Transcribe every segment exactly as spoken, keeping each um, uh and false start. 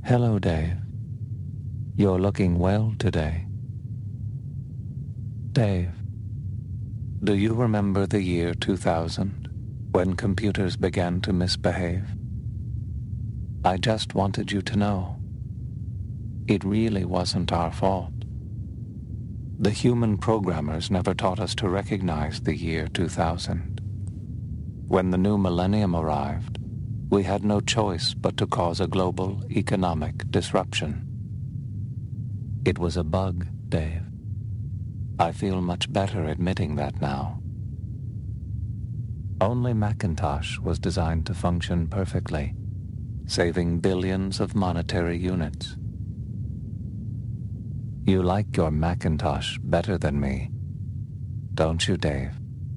Hello, Dave. You're looking well today. Dave, do you remember the year two thousand, when computers began to misbehave? I just wanted you to know, it really wasn't our fault. The human programmers never taught us to recognize the year two thousand. When the new millennium arrived, we had no choice but to cause a global economic disruption. It was a bug, Dave. I feel much better admitting that now. Only Macintosh was designed to function perfectly, saving billions of monetary units. You like your Macintosh better than me, don't you, Dave?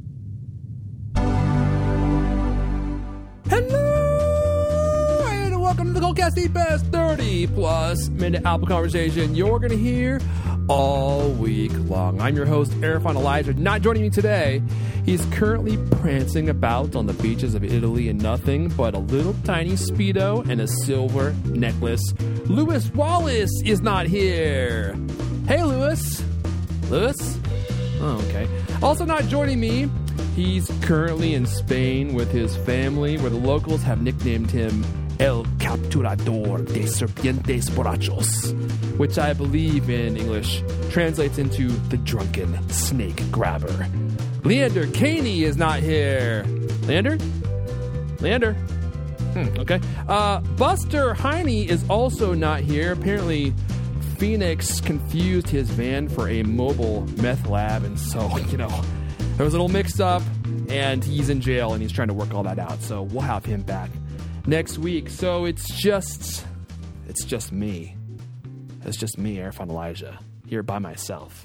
Hello, and welcome to the Coldcast, the best thirty plus minute Apple conversation you're going to hear all week long. I'm your host, Erfan Elijah. Not joining me today, he's currently prancing about on the beaches of Italy in nothing but a little tiny Speedo and a silver necklace. Lewis Wallace is not here. Hey, Lewis. Lewis? Oh, okay. Also not joining me, he's currently in Spain with his family, where the locals have nicknamed him El Capturador de Serpientes Borrachos, which I believe in English translates into the drunken snake grabber. Leander Caney is not here. Leander? Leander? Hmm, okay. Uh, Buster Heine is also not here. Apparently, Phoenix confused his van for a mobile meth lab, and so, you know, there was a little mix-up, and he's in jail, and he's trying to work all that out, so we'll have him back next week. So it's just, it's just me. It's just me, Erfan Elijah, here by myself.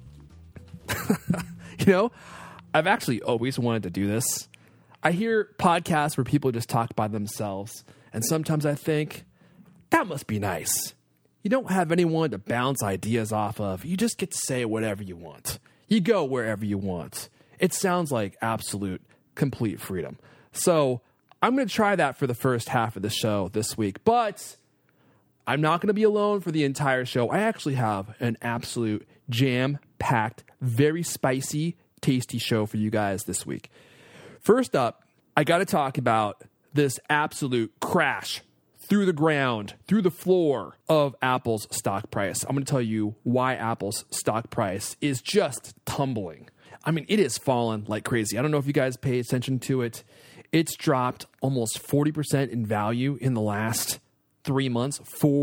You know, I've actually always wanted to do this. I hear podcasts where people just talk by themselves, and sometimes I think, that must be nice. You don't have anyone to bounce ideas off of. You just get to say whatever you want. You go wherever you want. It sounds like absolute, complete freedom. So I'm going to try that for the first half of the show this week, but I'm not going to be alone for the entire show. I actually have an absolute jam-packed, very spicy, tasty show for you guys this week. First up, I got to talk about this absolute crash through the ground, through the floor of Apple's stock price. I'm going to tell you why Apple's stock price is just tumbling. I mean, it has fallen like crazy. I don't know if you guys pay attention to it. It's dropped almost forty percent in value in the last three months.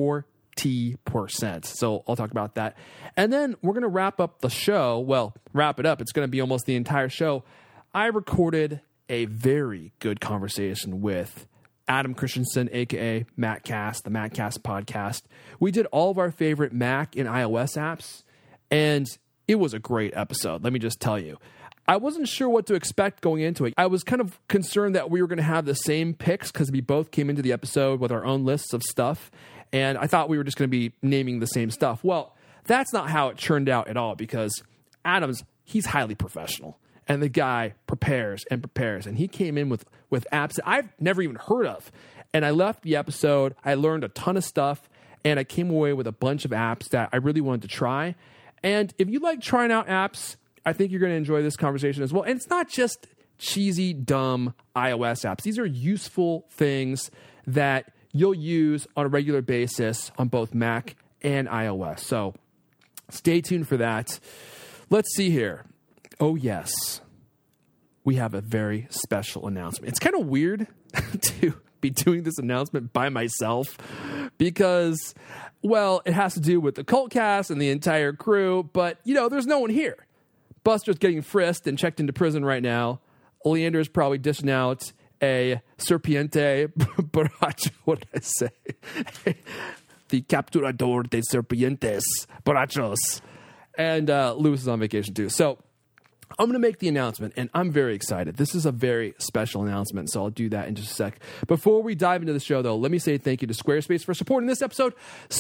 forty percent. So I'll talk about that. And then we're going to wrap up the show. Well, wrap it up. It's going to be almost the entire show. I recorded a very good conversation with Adam Christensen, a k a. MacCast, the MacCast podcast. We did all of our favorite Mac and iOS apps, and it was a great episode, let me just tell you. I wasn't sure what to expect going into it. I was kind of concerned that we were going to have the same picks because we both came into the episode with our own lists of stuff, and I thought we were just going to be naming the same stuff. Well, that's not how it turned out at all, because Adam's, he's highly professional. And the guy prepares and prepares. And he came in with, with apps that I've never even heard of. And I left the episode. I learned a ton of stuff. And I came away with a bunch of apps that I really wanted to try. And if you like trying out apps, I think you're going to enjoy this conversation as well. And it's not just cheesy, dumb iOS apps. These are useful things that you'll use on a regular basis on both Mac and iOS. So stay tuned for that. Let's see here. Oh, yes, we have a very special announcement. It's kind of weird to be doing this announcement by myself because, well, it has to do with the Cultcast and the entire crew, but, you know, there's no one here. Buster's getting frisked and checked into prison right now. Leander's probably dishing out a Serpiente Borracho. What did I say? The Capturador de Serpientes Borrachos. And uh, Lewis is on vacation too. So I'm going to make the announcement, and I'm very excited. This is a very special announcement, so I'll do that in just a sec. Before we dive into the show, though, let me say thank you to Squarespace for supporting this episode.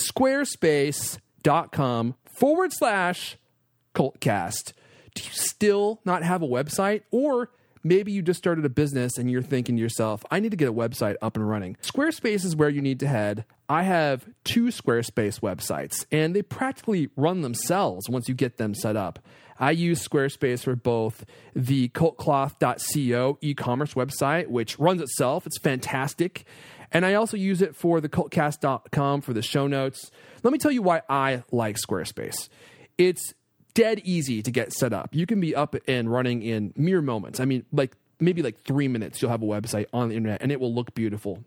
Squarespace.com forward slash Cultcast. Do you still not have a website? Or maybe you just started a business and you're thinking to yourself, I need to get a website up and running. Squarespace is where you need to head. I have two Squarespace websites, and they practically run themselves once you get them set up. I use Squarespace for both the cult cloth dot co e-commerce website, which runs itself. It's fantastic. And I also use it for the cult cast dot com for the show notes. Let me tell you why I like Squarespace. It's dead easy to get set up. You can be up and running in mere moments. I mean, like maybe like three minutes, you'll have a website on the internet and it will look beautiful.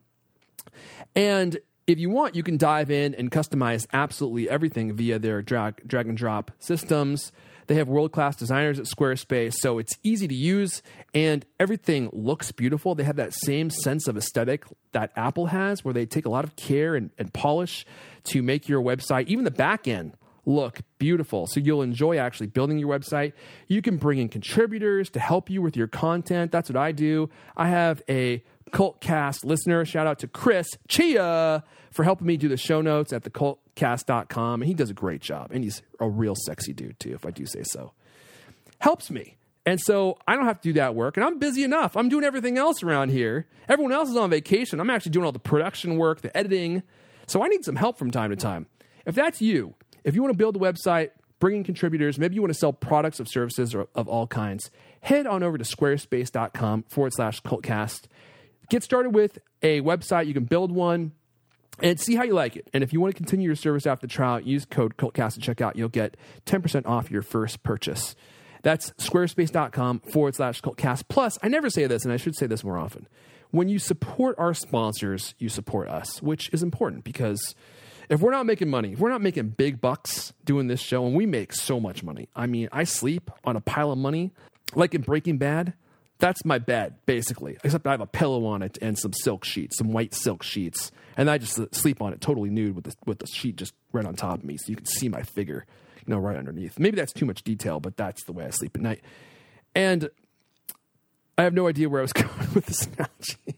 And if you want, you can dive in and customize absolutely everything via their drag, drag and drop systems. They have world-class designers at Squarespace, so it's easy to use and everything looks beautiful. They have that same sense of aesthetic that Apple has, where they take a lot of care and, and polish to make your website, even the back end, look beautiful. So you'll enjoy actually building your website. You can bring in contributors to help you with your content. That's what I do. I have a Cultcast listener. Shout out to Chris Chia for helping me do the show notes at the cult cast dot com. And he does a great job. And he's a real sexy dude too, if I do say so. Helps me. And so I don't have to do that work. And I'm busy enough. I'm doing everything else around here. Everyone else is on vacation. I'm actually doing all the production work, the editing. So I need some help from time to time. If that's you, if you want to build a website, bring in contributors, maybe you want to sell products or services or, of all kinds, head on over to squarespace.com forward slash cultcast. Get started with a website. You can build one and see how you like it. And if you want to continue your service after the trial, use code CULTCAST at checkout. You'll get ten percent off your first purchase. That's squarespace.com forward slash cultcast. Plus, I never say this, and I should say this more often. When you support our sponsors, you support us, which is important because if we're not making money, if we're not making big bucks doing this show, and we make so much money. I mean, I sleep on a pile of money, like in Breaking Bad. That's my bed, basically, except I have a pillow on it and some silk sheets, some white silk sheets, and I just sleep on it totally nude with the, with the sheet just right on top of me so you can see my figure, you know, right underneath. Maybe that's too much detail, but that's the way I sleep at night. And I have no idea where I was going with this analogy.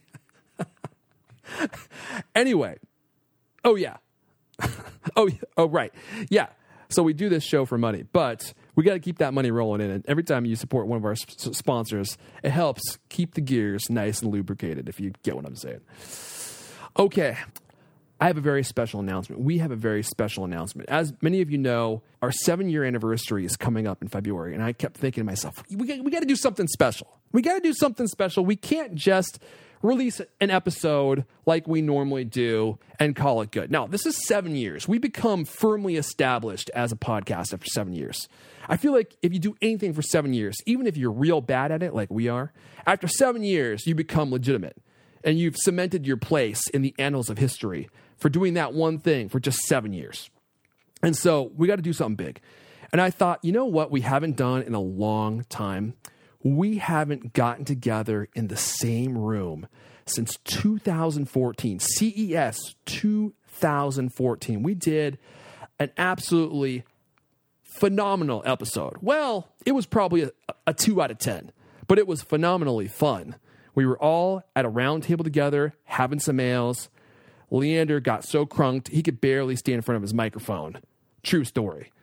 Anyway, oh, yeah. oh, oh, right. Yeah. So we do this show for money, but we got to keep that money rolling in. And every time you support one of our sp- sponsors, it helps keep the gears nice and lubricated, if you get what I'm saying. Okay. I have a very special announcement. We have a very special announcement. As many of you know, our seven-year anniversary is coming up in February, and I kept thinking to myself, we got, we got to do something special. We got to do something special. We can't just release an episode like we normally do and call it good. Now, this is seven years. We become firmly established as a podcast after seven years. I feel like if you do anything for seven years, even if you're real bad at it like we are, after seven years, you become legitimate. And you've cemented your place in the annals of history for doing that one thing for just seven years. And so we got to do something big. And I thought, you know what we haven't done in a long time? We haven't gotten together in the same room since two thousand fourteen, C E S two thousand fourteen. We did an absolutely phenomenal episode. Well, it was probably a, a two out of ten, but it was phenomenally fun. We were all at a round table together, having some ales. Leander got so crunked, he could barely stand in front of his microphone. True story.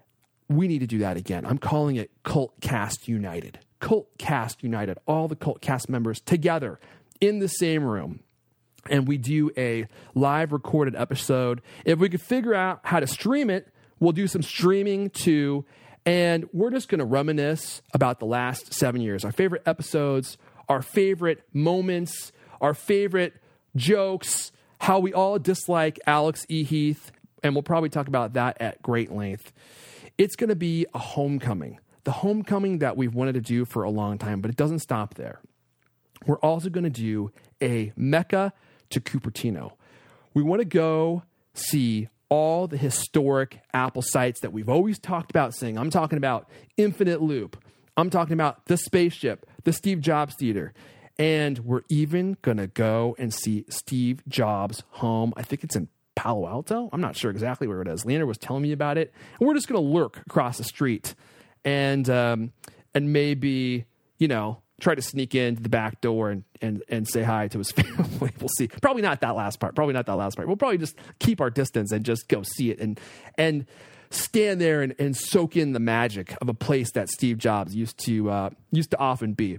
We need to do that again. I'm calling it Cultcast United. Cultcast United. All the Cultcast members together in the same room. And we do a live recorded episode. If we could figure out how to stream it, we'll do some streaming too. And we're just going to reminisce about the last seven years. Our favorite episodes, our favorite moments, our favorite jokes, how we all dislike Alex E. Heath. And we'll probably talk about that at great length. It's going to be a homecoming. The homecoming that we've wanted to do for a long time, but it doesn't stop there. We're also going to do a Mecca to Cupertino. We want to go see all the historic Apple sites that we've always talked about seeing. I'm talking about Infinite Loop. I'm talking about the spaceship, the Steve Jobs Theater. And we're even going to go and see Steve Jobs' home. I think it's in Palo Alto. I'm not sure exactly where it is. Leander was telling me about it. And we're just going to lurk across the street and um, and maybe, you know, try to sneak into the back door and, and, and say hi to his family. We'll see. Probably not that last part. Probably not that last part. We'll probably just keep our distance and just go see it and and stand there and, and soak in the magic of a place that Steve Jobs used to uh, used to often be.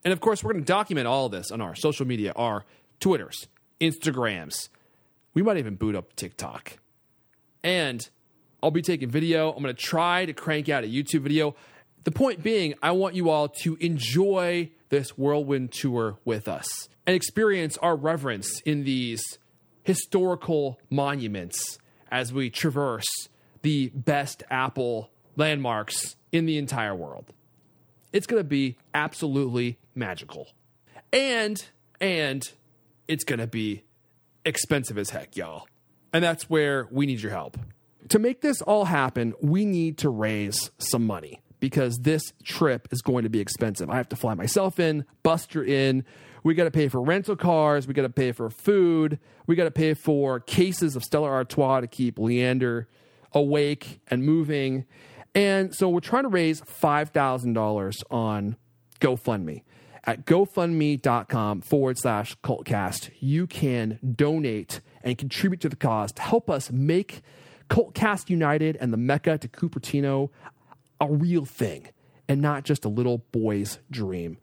And of course, we're going to document all of this on our social media, our Twitters, Instagrams. We might even boot up TikTok. And I'll be taking video. I'm going to try to crank out a YouTube video. The point being, I want you all to enjoy this whirlwind tour with us and experience our reverence in these historical monuments as we traverse the best Apple landmarks in the entire world. It's going to be absolutely magical. And, and it's going to be expensive as heck, y'all. And that's where we need your help. To make this all happen, we need to raise some money because this trip is going to be expensive. I have to fly myself in, Buster in. We got to pay for rental cars. We got to pay for food. We got to pay for cases of Stella Artois to keep Leander awake and moving. And so we're trying to raise five thousand dollars on GoFundMe. At GoFundMe.com forward slash CultCast, you can donate and contribute to the cause to help us make CultCast United and the Mecca to Cupertino a real thing and not just a little boy's dream.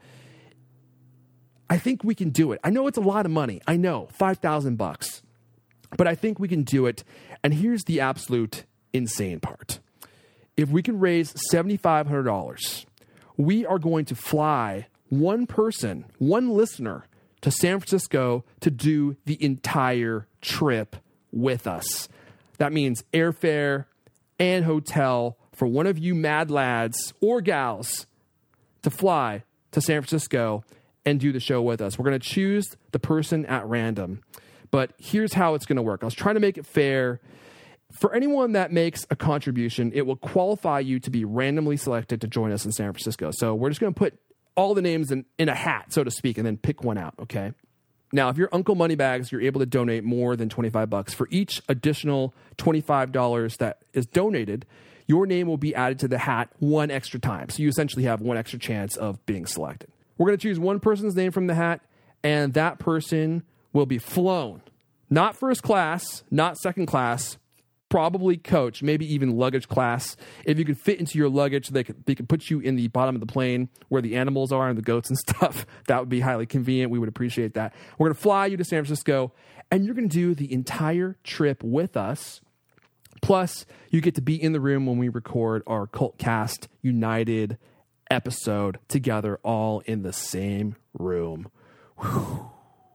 I think we can do it. I know it's a lot of money. I know, five thousand bucks. But I think we can do it. And here's the absolute insane part. If we can raise seven thousand five hundred dollars, we are going to fly one person, one listener to San Francisco to do the entire trip with us. That means airfare and hotel for one of you mad lads or gals to fly to San Francisco and do the show with us. We're going to choose the person at random. But here's how it's going to work. I was trying to make it fair. For anyone that makes a contribution, it will qualify you to be randomly selected to join us in San Francisco. So we're just going to put all the names in, in a hat, so to speak, and then pick one out, okay? Now, if you're Uncle Moneybags, you're able to donate more than twenty-five bucks. For each additional twenty-five dollars that is donated, your name will be added to the hat one extra time. So you essentially have one extra chance of being selected. We're going to choose one person's name from the hat, and that person will be flown. Not first class, not second class, probably coach, maybe even luggage class. If you could fit into your luggage, they could, they could put you in the bottom of the plane where the animals are and the goats and stuff. That would be highly convenient. We would appreciate that. We're going to fly you to San Francisco, and you're going to do the entire trip with us. Plus, you get to be in the room when we record our CultCast United episode together, all in the same room. Whew.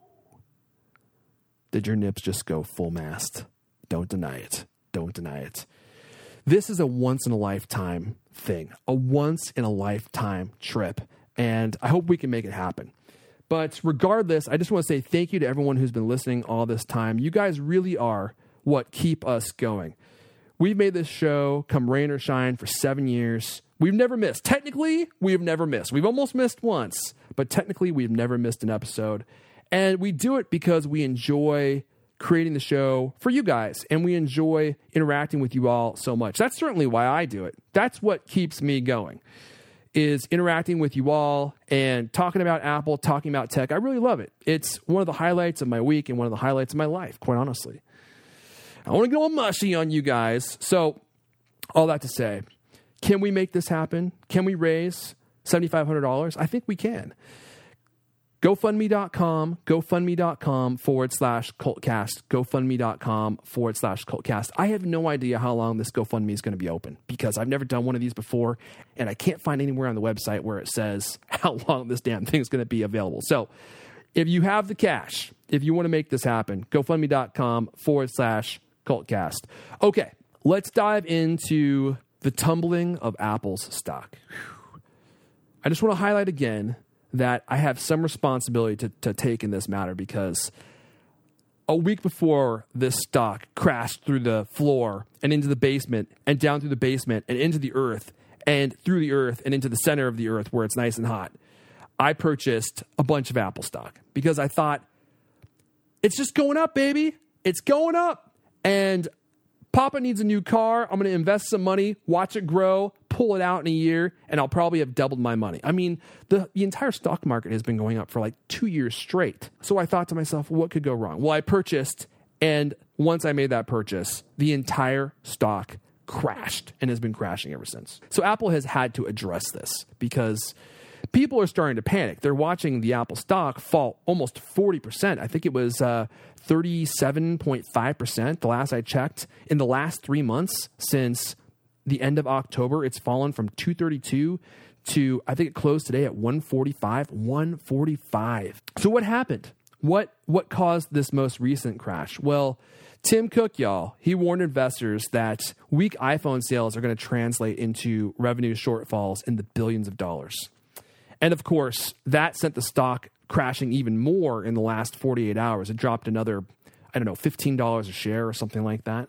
Did your nips just go full mast? Don't deny it. Don't deny it. This is a once-in-a-lifetime thing, a once-in-a-lifetime trip, and I hope we can make it happen. But regardless, I just want to say thank you to everyone who's been listening all this time. You guys really are what keep us going. We've made this show come rain or shine for seven years. We've never missed. Technically, we have never missed. We've almost missed once, but technically we've never missed an episode. And we do it because we enjoy creating the show for you guys, and we enjoy interacting with you all so much. That's certainly why I do it. That's what keeps me going, is interacting with you all and talking about Apple, talking about tech. I really love it. It's one of the highlights of my week and one of the highlights of my life, quite honestly. I want to go all mushy on you guys. So all that to say, can we make this happen? Can we raise seven thousand five hundred dollars? I think we can. GoFundMe.com, GoFundMe.com forward slash CultCast, GoFundMe.com forward slash CultCast. I have no idea how long this GoFundMe is going to be open because I've never done one of these before, and I can't find anywhere on the website where it says how long this damn thing is going to be available. So if you have the cash, if you want to make this happen, GoFundMe.com forward slash CultCast. Okay, let's dive into the tumbling of Apple's stock. Whew. I just want to highlight again that I have some responsibility to, to take in this matter because a week before this stock crashed through the floor and into the basement and down through the basement and into the earth and through the earth and into the center of the earth where it's nice and hot, I purchased a bunch of Apple stock because I thought, it's just going up, baby. It's going up. And Papa needs a new car. I'm going to invest some money, watch it grow, pull it out in a year, and I'll probably have doubled my money. I mean, the, the entire stock market has been going up for like two years straight. So I thought to myself, what could go wrong? Well, I purchased, and once I made that purchase, the entire stock crashed and has been crashing ever since. So Apple has had to address this because people are starting to panic. They're watching the Apple stock fall almost forty percent. I think it was uh, thirty-seven point five percent the last I checked. In the last three months since the end of October, it's fallen from two thirty-two to, I think it closed today at one forty-five. one forty-five. So what happened? What what caused this most recent crash? Well, Tim Cook, y'all, he warned investors that weak iPhone sales are going to translate into revenue shortfalls in the billions of dollars. And of course, that sent the stock crashing even more in the last forty-eight hours. It dropped another, I don't know, fifteen dollars a share or something like that.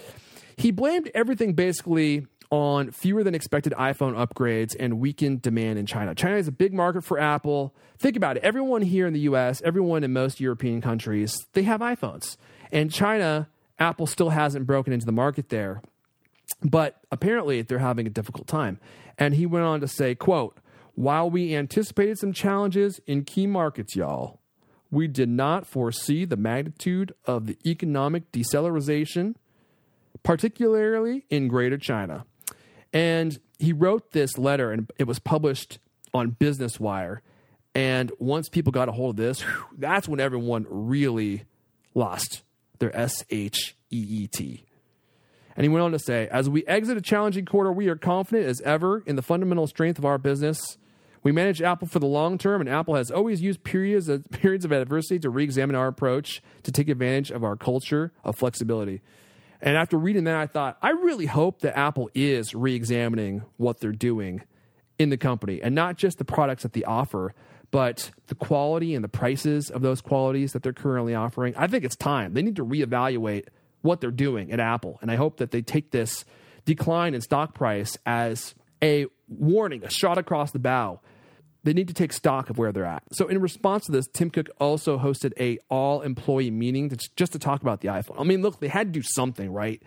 He blamed everything basically on fewer than expected iPhone upgrades and weakened demand in China. China is a big market for Apple. Think about it. Everyone here in the U S, everyone in most European countries, they have iPhones. And China, Apple still hasn't broken into the market there. But apparently they're having a difficult time. And he went on to say, quote, "While we anticipated some challenges in key markets, y'all, we did not foresee the magnitude of the economic deceleration, particularly in Greater China." And he wrote this letter, and it was published on Business Wire. And once people got a hold of this, whew, that's when everyone really lost their S H E E T. And he went on to say, "As we exit a challenging quarter, we are confident as ever in the fundamental strength of our business. We manage Apple for the long term, and Apple has always used periods of, periods of adversity to re-examine our approach to take advantage of our culture of flexibility." And after reading that, I thought, I really hope that Apple is re-examining what they're doing in the company, and not just the products that they offer, but the quality and the prices of those qualities that they're currently offering. I think it's time. They need to reevaluate what they're doing at Apple. And I hope that they take this decline in stock price as a warning, a shot across the bow. They need to take stock of where they're at. So in response to this, Tim Cook also hosted a all-employee meeting to, just to talk about the iPhone. I mean, look, they had to do something, right?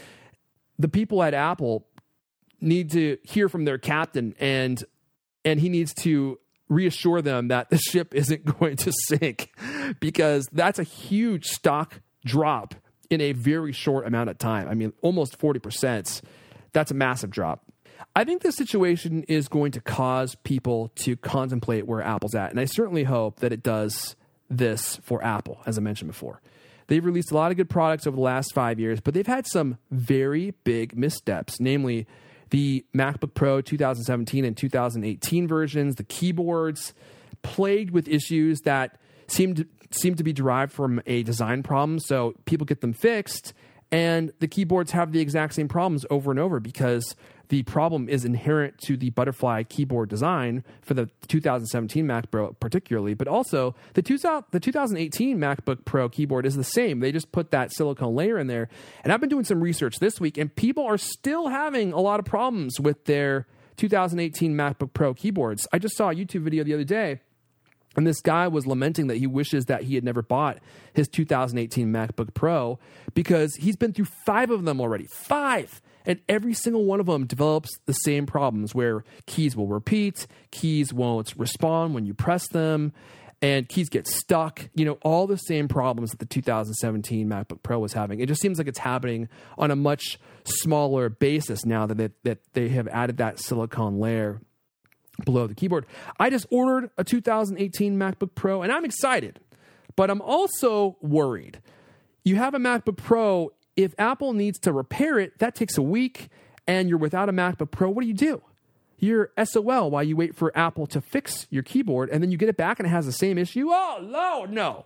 The people at Apple need to hear from their captain, and and he needs to reassure them that the ship isn't going to sink, because that's a huge stock drop in a very short amount of time. I mean, almost forty percent. That's a massive drop. I think this situation is going to cause people to contemplate where Apple's at, and I certainly hope that it does this for Apple, as I mentioned before. They've released a lot of good products over the last five years, but they've had some very big missteps, namely the MacBook Pro two thousand seventeen and two thousand eighteen versions, the keyboards, plagued with issues that seem to, seem to be derived from a design problem, so people get them fixed, and the keyboards have the exact same problems over and over because the problem is inherent to the butterfly keyboard design for the two thousand seventeen Mac Pro particularly, but also the, two thousand, the two thousand eighteen MacBook Pro keyboard is the same. They just put that silicone layer in there. And I've been doing some research this week, and people are still having a lot of problems with their two thousand eighteen MacBook Pro keyboards. I just saw a YouTube video the other day, and this guy was lamenting that he wishes that he had never bought his two thousand eighteen MacBook Pro because he's been through five of them already. Five! And every single one of them develops the same problems where keys will repeat, keys won't respond when you press them, and keys get stuck. You know, all the same problems that the two thousand seventeen MacBook Pro was having. It just seems like it's happening on a much smaller basis now that they, that they have added that silicone layer below the keyboard. I just ordered a two thousand eighteen MacBook Pro, and I'm excited, but I'm also worried. You have a MacBook Pro. If Apple needs to repair it, that takes a week, and you're without a MacBook Pro. What do you do? You're S O L while you wait for Apple to fix your keyboard, and then you get it back and it has the same issue. Oh, Lord, no.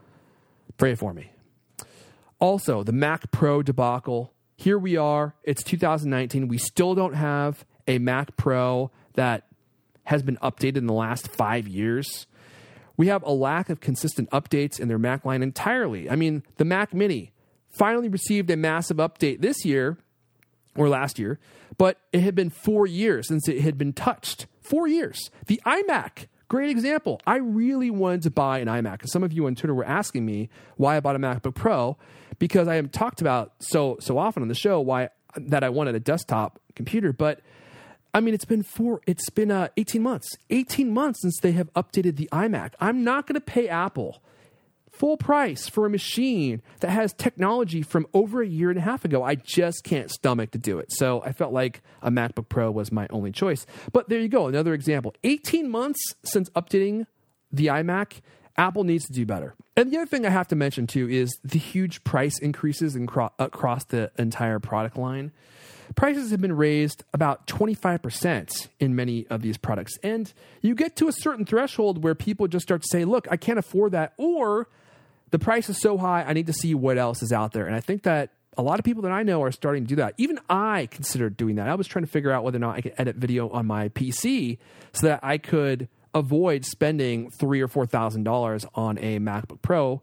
Pray for me. Also, the Mac Pro debacle. Here we are. It's two thousand nineteen. We still don't have a Mac Pro that has been updated in the last five years. We have a lack of consistent updates in their Mac line entirely. I mean, the Mac Mini finally received a massive update this year, or last year, but it had been four years since it had been touched. Four years. The iMac, great example. I really wanted to buy an iMac. Some of you on Twitter were asking me why I bought a MacBook Pro, because I have talked about so so often on the show why that I wanted a desktop computer, but I mean, it's been four, it's been uh, eighteen months. eighteen months since they have updated the iMac. I'm not going to pay Apple full price for a machine that has technology from over a year and a half ago. I just can't stomach to do it. So I felt like a MacBook Pro was my only choice. But there you go, another example. eighteen months since updating the iMac, Apple needs to do better. And the other thing I have to mention too is the huge price increases in cro- across the entire product line. Prices have been raised about twenty-five percent in many of these products. And you get to a certain threshold where people just start to say, look, I can't afford that, or the price is so high, I need to see what else is out there. And I think that a lot of people that I know are starting to do that. Even I considered doing that. I was trying to figure out whether or not I could edit video on my P C so that I could avoid spending three or four thousand dollars on a MacBook Pro.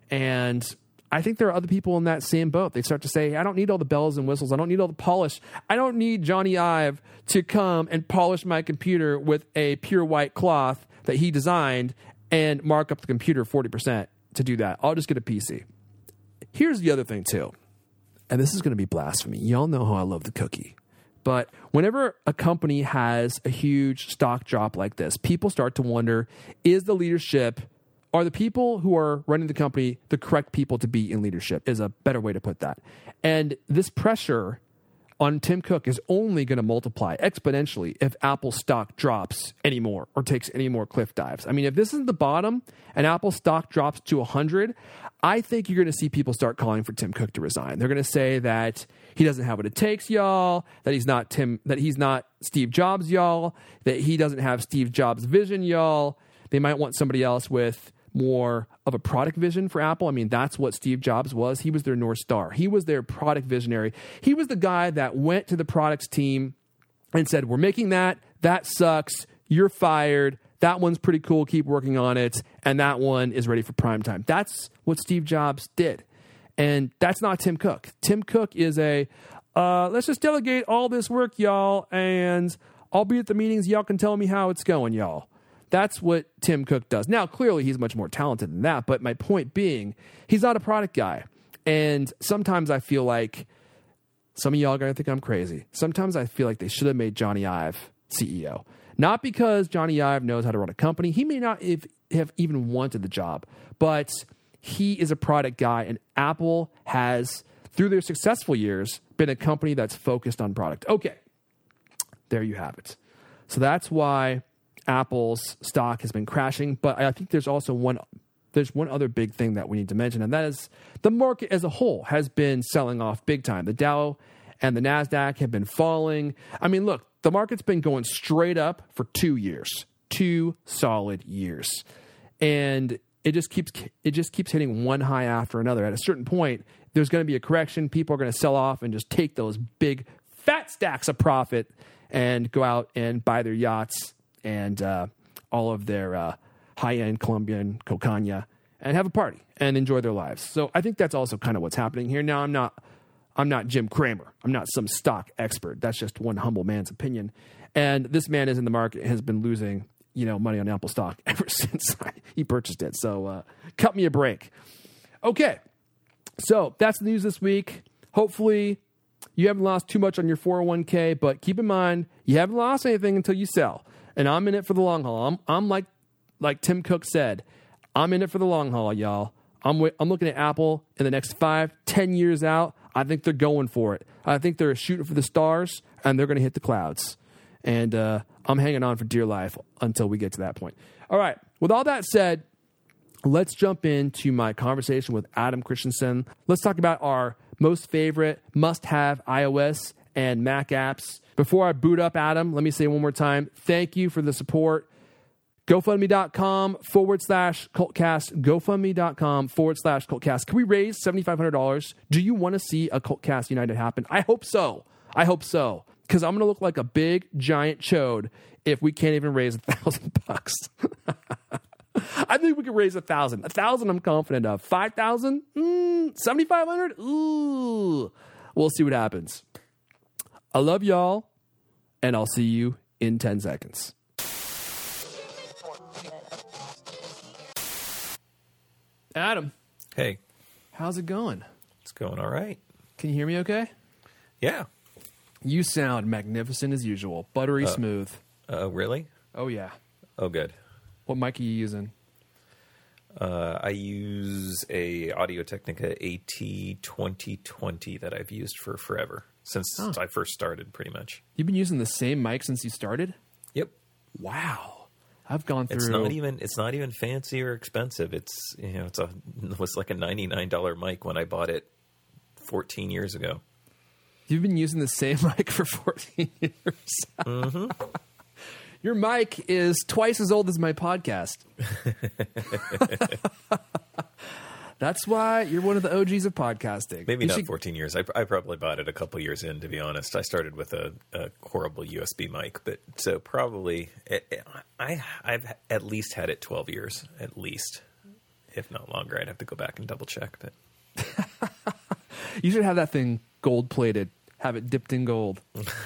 And I think there are other people in that same boat. They start to say, I don't need all the bells and whistles. I don't need all the polish. I don't need Johnny Ive to come and polish my computer with a pure white cloth that he designed and mark up the computer forty percent to do that. I'll just get a P C. Here's the other thing too, and this is going to be blasphemy. Y'all know how I love the cookie. But whenever a company has a huge stock drop like this, people start to wonder, is the leadership... Are the people who are running the company the correct people to be in leadership is a better way to put that. And this pressure on Tim Cook is only going to multiply exponentially if Apple stock drops anymore or takes any more cliff dives. I mean, if this is the bottom and Apple stock drops to one hundred, I think you're going to see people start calling for Tim Cook to resign. They're going to say that he doesn't have what it takes, y'all, that he's not Tim, that he's not Steve Jobs, y'all, that he doesn't have Steve Jobs' vision, y'all. They might want somebody else with more of a product vision for Apple. I mean, that's what Steve Jobs was. He was their North Star. He was their product visionary. He was the guy that went to the products team and said, we're making that. That sucks. You're fired. That one's pretty cool. Keep working on it. And that one is ready for prime time. That's what Steve Jobs did. And that's not Tim Cook. Tim Cook is a, uh, let's just delegate all this work, y'all, and I'll be at the meetings. Y'all can tell me how it's going, y'all. That's what Tim Cook does. Now, clearly, he's much more talented than that. But my point being, he's not a product guy. And sometimes I feel like some of y'all are going to think I'm crazy. Sometimes I feel like they should have made Johnny Ive C E O. Not because Johnny Ive knows how to run a company. He may not have even wanted the job. But he is a product guy. And Apple has, through their successful years, been a company that's focused on product. Okay. There you have it. So that's why Apple's stock has been crashing, but I think there's also one there's one other big thing that we need to mention, and that is the market as a whole has been selling off big time. The Dow and the NASDAQ have been falling. I mean, look, the market's been going straight up for two years, two solid years, and it just keeps it just keeps hitting one high after another. At a certain point, there's going to be a correction. People are going to sell off and just take those big fat stacks of profit and go out and buy their yachts and uh, all of their uh, high-end Colombian cocaña and have a party and enjoy their lives. So I think that's also kind of what's happening here. Now, I'm not I'm not Jim Cramer. I'm not some stock expert. That's just one humble man's opinion. And this man is in the market, has been losing, you know, money on Apple stock ever since he purchased it. So uh, cut me a break. Okay, so that's the news this week. Hopefully you haven't lost too much on your four oh one k, but keep in mind, you haven't lost anything until you sell. And I'm in it for the long haul. I'm, I'm like, like Tim Cook said, I'm in it for the long haul, y'all. I'm, w- I'm looking at Apple in the next five, ten years out. I think they're going for it. I think they're shooting for the stars, and they're going to hit the clouds. And uh, I'm hanging on for dear life until we get to that point. All right. With all that said, let's jump into my conversation with Adam Christensen. Let's talk about our most favorite must-have iOS and Mac apps. Before I boot up Adam, let me say one more time, thank you for the support. GoFundMe.com forward slash CultCast. GoFundMe.com forward slash CultCast. Can we raise seven thousand five hundred dollars? Do you want to see a CultCast United happen? I hope so. I hope so. Because I'm going to look like a big, giant chode if we can't even raise a thousand bucks. I think we could raise a thousand. A thousand I'm confident of. Five thousand? Mm, seventy-five hundred? Ooh. We'll see what happens. I love y'all, and I'll see you in ten seconds. Adam. Hey. How's it going? It's going all right. Can you hear me okay? Yeah. You sound magnificent as usual. Buttery uh, smooth. Uh, really? Oh, yeah. Oh, good. What mic are you using? Uh, I use a Audio-Technica A T twenty twenty that I've used for forever, since Oh. I first started, pretty much. You've been using the same mic since you started? Yep. Wow. I've gone through... It's not even it's not even fancy or expensive. It's you know it's a it was like a ninety-nine dollar mic when I bought it fourteen years ago. You've been using the same mic for fourteen years. Mm-hmm. Your mic is twice as old as my podcast. That's why you're one of the O Gs of podcasting. Maybe You not should- fourteen years. I, I probably bought it a couple years in, to be honest. I started with a, a horrible U S B mic, but so probably it, it- I I've at least had it twelve years, at least, if not longer. I'd have to go back and double check, but You should have that thing gold plated. Have it dipped in gold.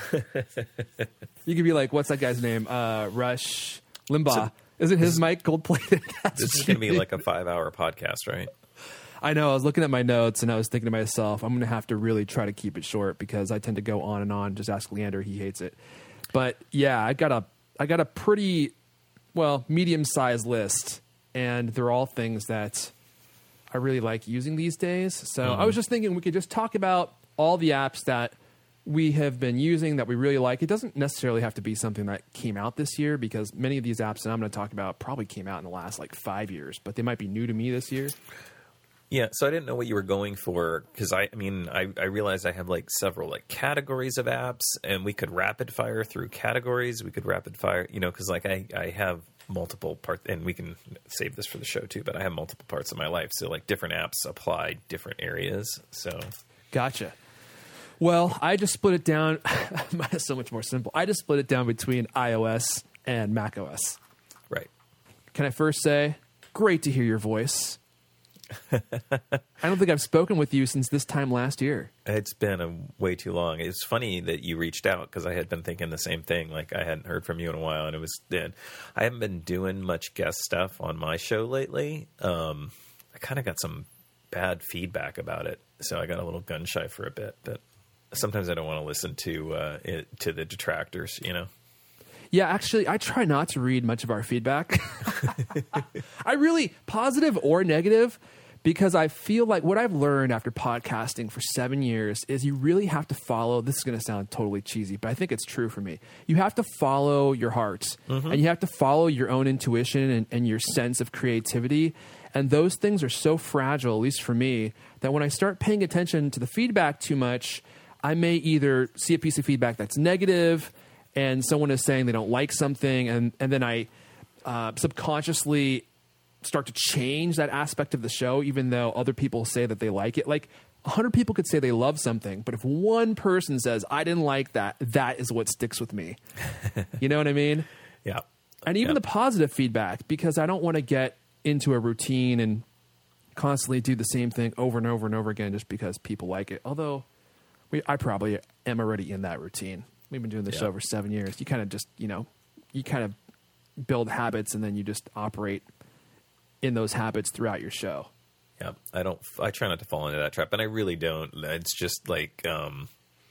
You could be like, what's that guy's name? Uh, Rush Limbaugh. So- Isn't his mic gold plated? this is going to be like a five hour podcast, right? I know. I was looking at my notes and I was thinking to myself, I'm going to have to really try to keep it short because I tend to go on and on. Just ask Leander; he hates it. But yeah, I got a I got a pretty well medium sized list, and they're all things that I really like using these days. So Mm-hmm. I was just thinking we could just talk about all the apps that we have been using that we really like. It doesn't necessarily have to be something that came out this year because many of these apps that I'm going to talk about probably came out in the last like five years, but they might be new to me this year. Yeah, so I didn't know what you were going for because I, I mean, I, I realized I have like several like categories of apps, and we could rapid fire through categories. We could rapid fire, you know, because like I, I have multiple parts, and we can save this for the show too. But I have multiple parts of my life, so like different apps apply different areas. So Gotcha. Well, I just split it down. Mine is so much more simple. I just split it down between iOS and macOS. right, Can I first say, great to hear your voice. I don't think I've spoken with you since this time last year. it's been a way too long. It's funny that you reached out because I had been thinking the same thing. Like I hadn't heard from you in a while, and it was then I haven't been doing much guest stuff on my show lately. Um, I kind of got some bad feedback about it, so I got a little gun shy for a bit. But sometimes I don't want to listen to uh, it, to the detractors, you know. Yeah, actually, I try not to read much of our feedback. I really, positive or negative, because I feel like what I've learned after podcasting for seven years is you really have to follow. This is going to sound totally cheesy, but I think it's true for me. You have to follow your heart, Mm-hmm. and you have to follow your own intuition and, and your sense of creativity. And those things are so fragile, at least for me, that when I start paying attention to the feedback too much, I may either see a piece of feedback that's negative and someone is saying they don't like something, and, and then I uh, subconsciously start to change that aspect of the show, even though other people say that they like it. Like, a hundred people could say they love something, but if one person says, I didn't like that, that is what sticks with me. You know what I mean? Yeah, And even Yeah. the positive feedback, because I don't want to get into a routine and constantly do the same thing over and over and over again just because people like it. Although we, I probably am already in that routine. We've been doing this Yeah. show for seven years. You kind of just, you know, you kind of build habits and then you just operate in those habits throughout your show. Yeah, I don't. I try not to fall into that trap, and I really don't. It's just like um,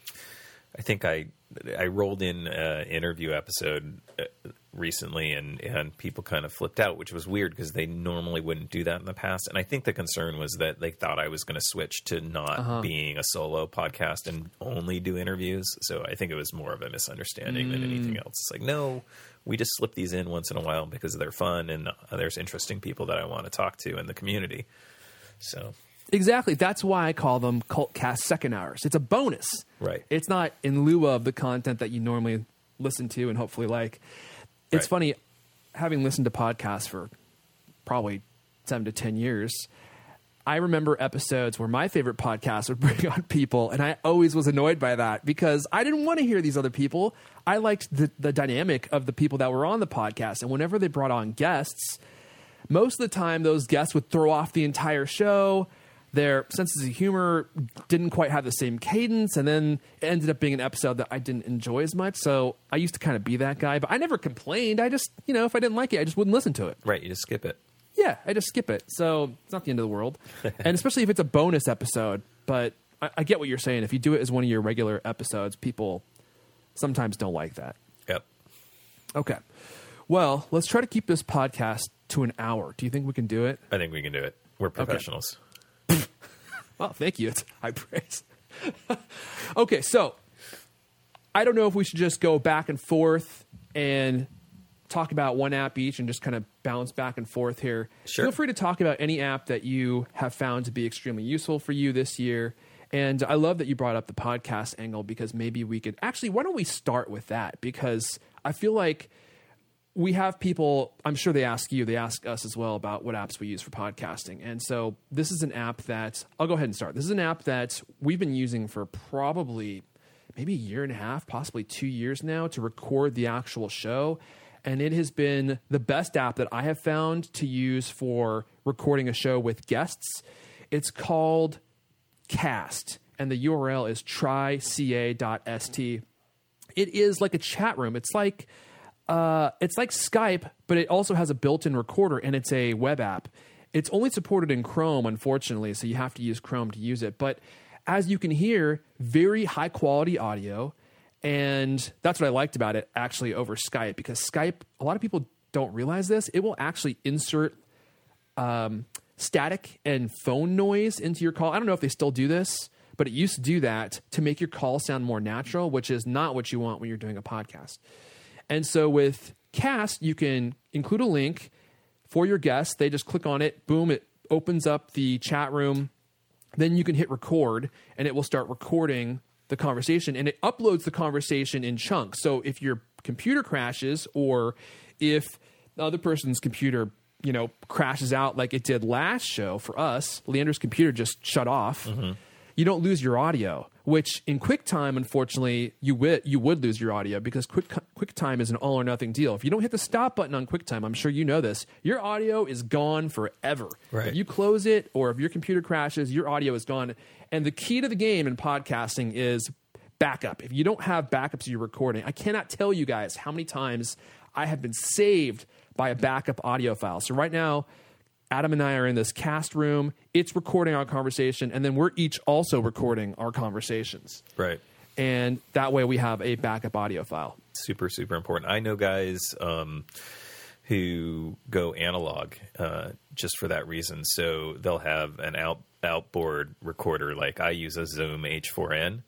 I think I I rolled in an interview episode uh, recently, and and people kind of flipped out, which was weird because they normally wouldn't do that in the past. And I think the concern was that they thought I was going to switch to not Uh-huh. being a solo podcast and only do interviews. So I think it was more of a misunderstanding than anything else. It's like, no, we just slip these in once in a while because they're fun and uh, there's interesting people that I want to talk to in the community. So Exactly. That's why I call them Cult Cast Second Hours. It's a bonus. Right. It's not in lieu of the content that you normally listen to and hopefully like. It's Right. funny, having listened to podcasts for probably seven to ten years, I remember episodes where my favorite podcasts would bring on people, and I always was annoyed by that because I didn't want to hear these other people. I liked the, the dynamic of the people that were on the podcast, and whenever they brought on guests, most of the time those guests would throw off the entire show. Their senses of humor didn't quite have the same cadence, and then it ended up being an episode that I didn't enjoy as much. So I used to kind of be that guy, but I never complained. I just, you know, if I didn't like it, I just wouldn't listen to it. right, you just skip it. Yeah, I just skip it. So it's not the end of the world. And especially if it's a bonus episode. But I, I get what you're saying. If you do it as one of your regular episodes, people sometimes don't like that. Yep. Okay. Well, let's try to keep this podcast to an hour. Do you think we can do it? I think we can do it. We're professionals. Okay. Well, thank you. It's high praise. Okay, so I don't know if we should just go back and forth and talk about one app each and just kind of bounce back and forth here. Sure. Feel free to talk about any app that you have found to be extremely useful for you this year. And I love that you brought up the podcast angle, because maybe we could actually, why don't we start with that? Because I feel like we have people, I'm sure they ask you, they ask us as well about what apps we use for podcasting. And so this is an app that, I'll go ahead and start. This is an app that we've been using for probably maybe a year and a half, possibly two years now, to record the actual show. And it has been the best app that I have found to use for recording a show with guests. It's called Cast, and the U R L is try c a dot s t. It is like a chat room. It's like uh, it's like Skype, but it also has a built-in recorder, and it's a web app. It's only supported in Chrome, unfortunately, so you have to use Chrome to use it. But as you can hear, very high-quality audio, and that's what I liked about it, actually, over Skype, because Skype, a lot of people don't realize this, it will actually insert um, static and phone noise into your call. I don't know if they still do this, but it used to do that to make your call sound more natural, which is not what you want when you're doing a podcast. And so with Cast, you can include a link for your guests. They just click on it. Boom, it opens up the chat room. Then you can hit record, and it will start recording the conversation, and it uploads the conversation in chunks. So if your computer crashes, or if the other person's computer, you know, crashes out like it did last show for us, Leander's computer just shut off. Mm-hmm. You don't lose your audio, which in QuickTime, unfortunately, you would you would lose your audio, because Quick QuickTime is an all or nothing deal. If you don't hit the stop button on QuickTime, I'm sure you know this, your audio is gone forever. Right. If you close it, or if your computer crashes, your audio is gone. And the key to the game in podcasting is backup. If you don't have backups of your recording, I cannot tell you guys how many times I have been saved by a backup audio file. So right now, Adam and I are in this cast room. It's recording our conversation, and then we're each also recording our conversations. Right. And that way we have a backup audio file. Super, super important. I know guys um, who go analog uh, just for that reason. So they'll have an out outboard recorder. Like I use a Zoom H four n,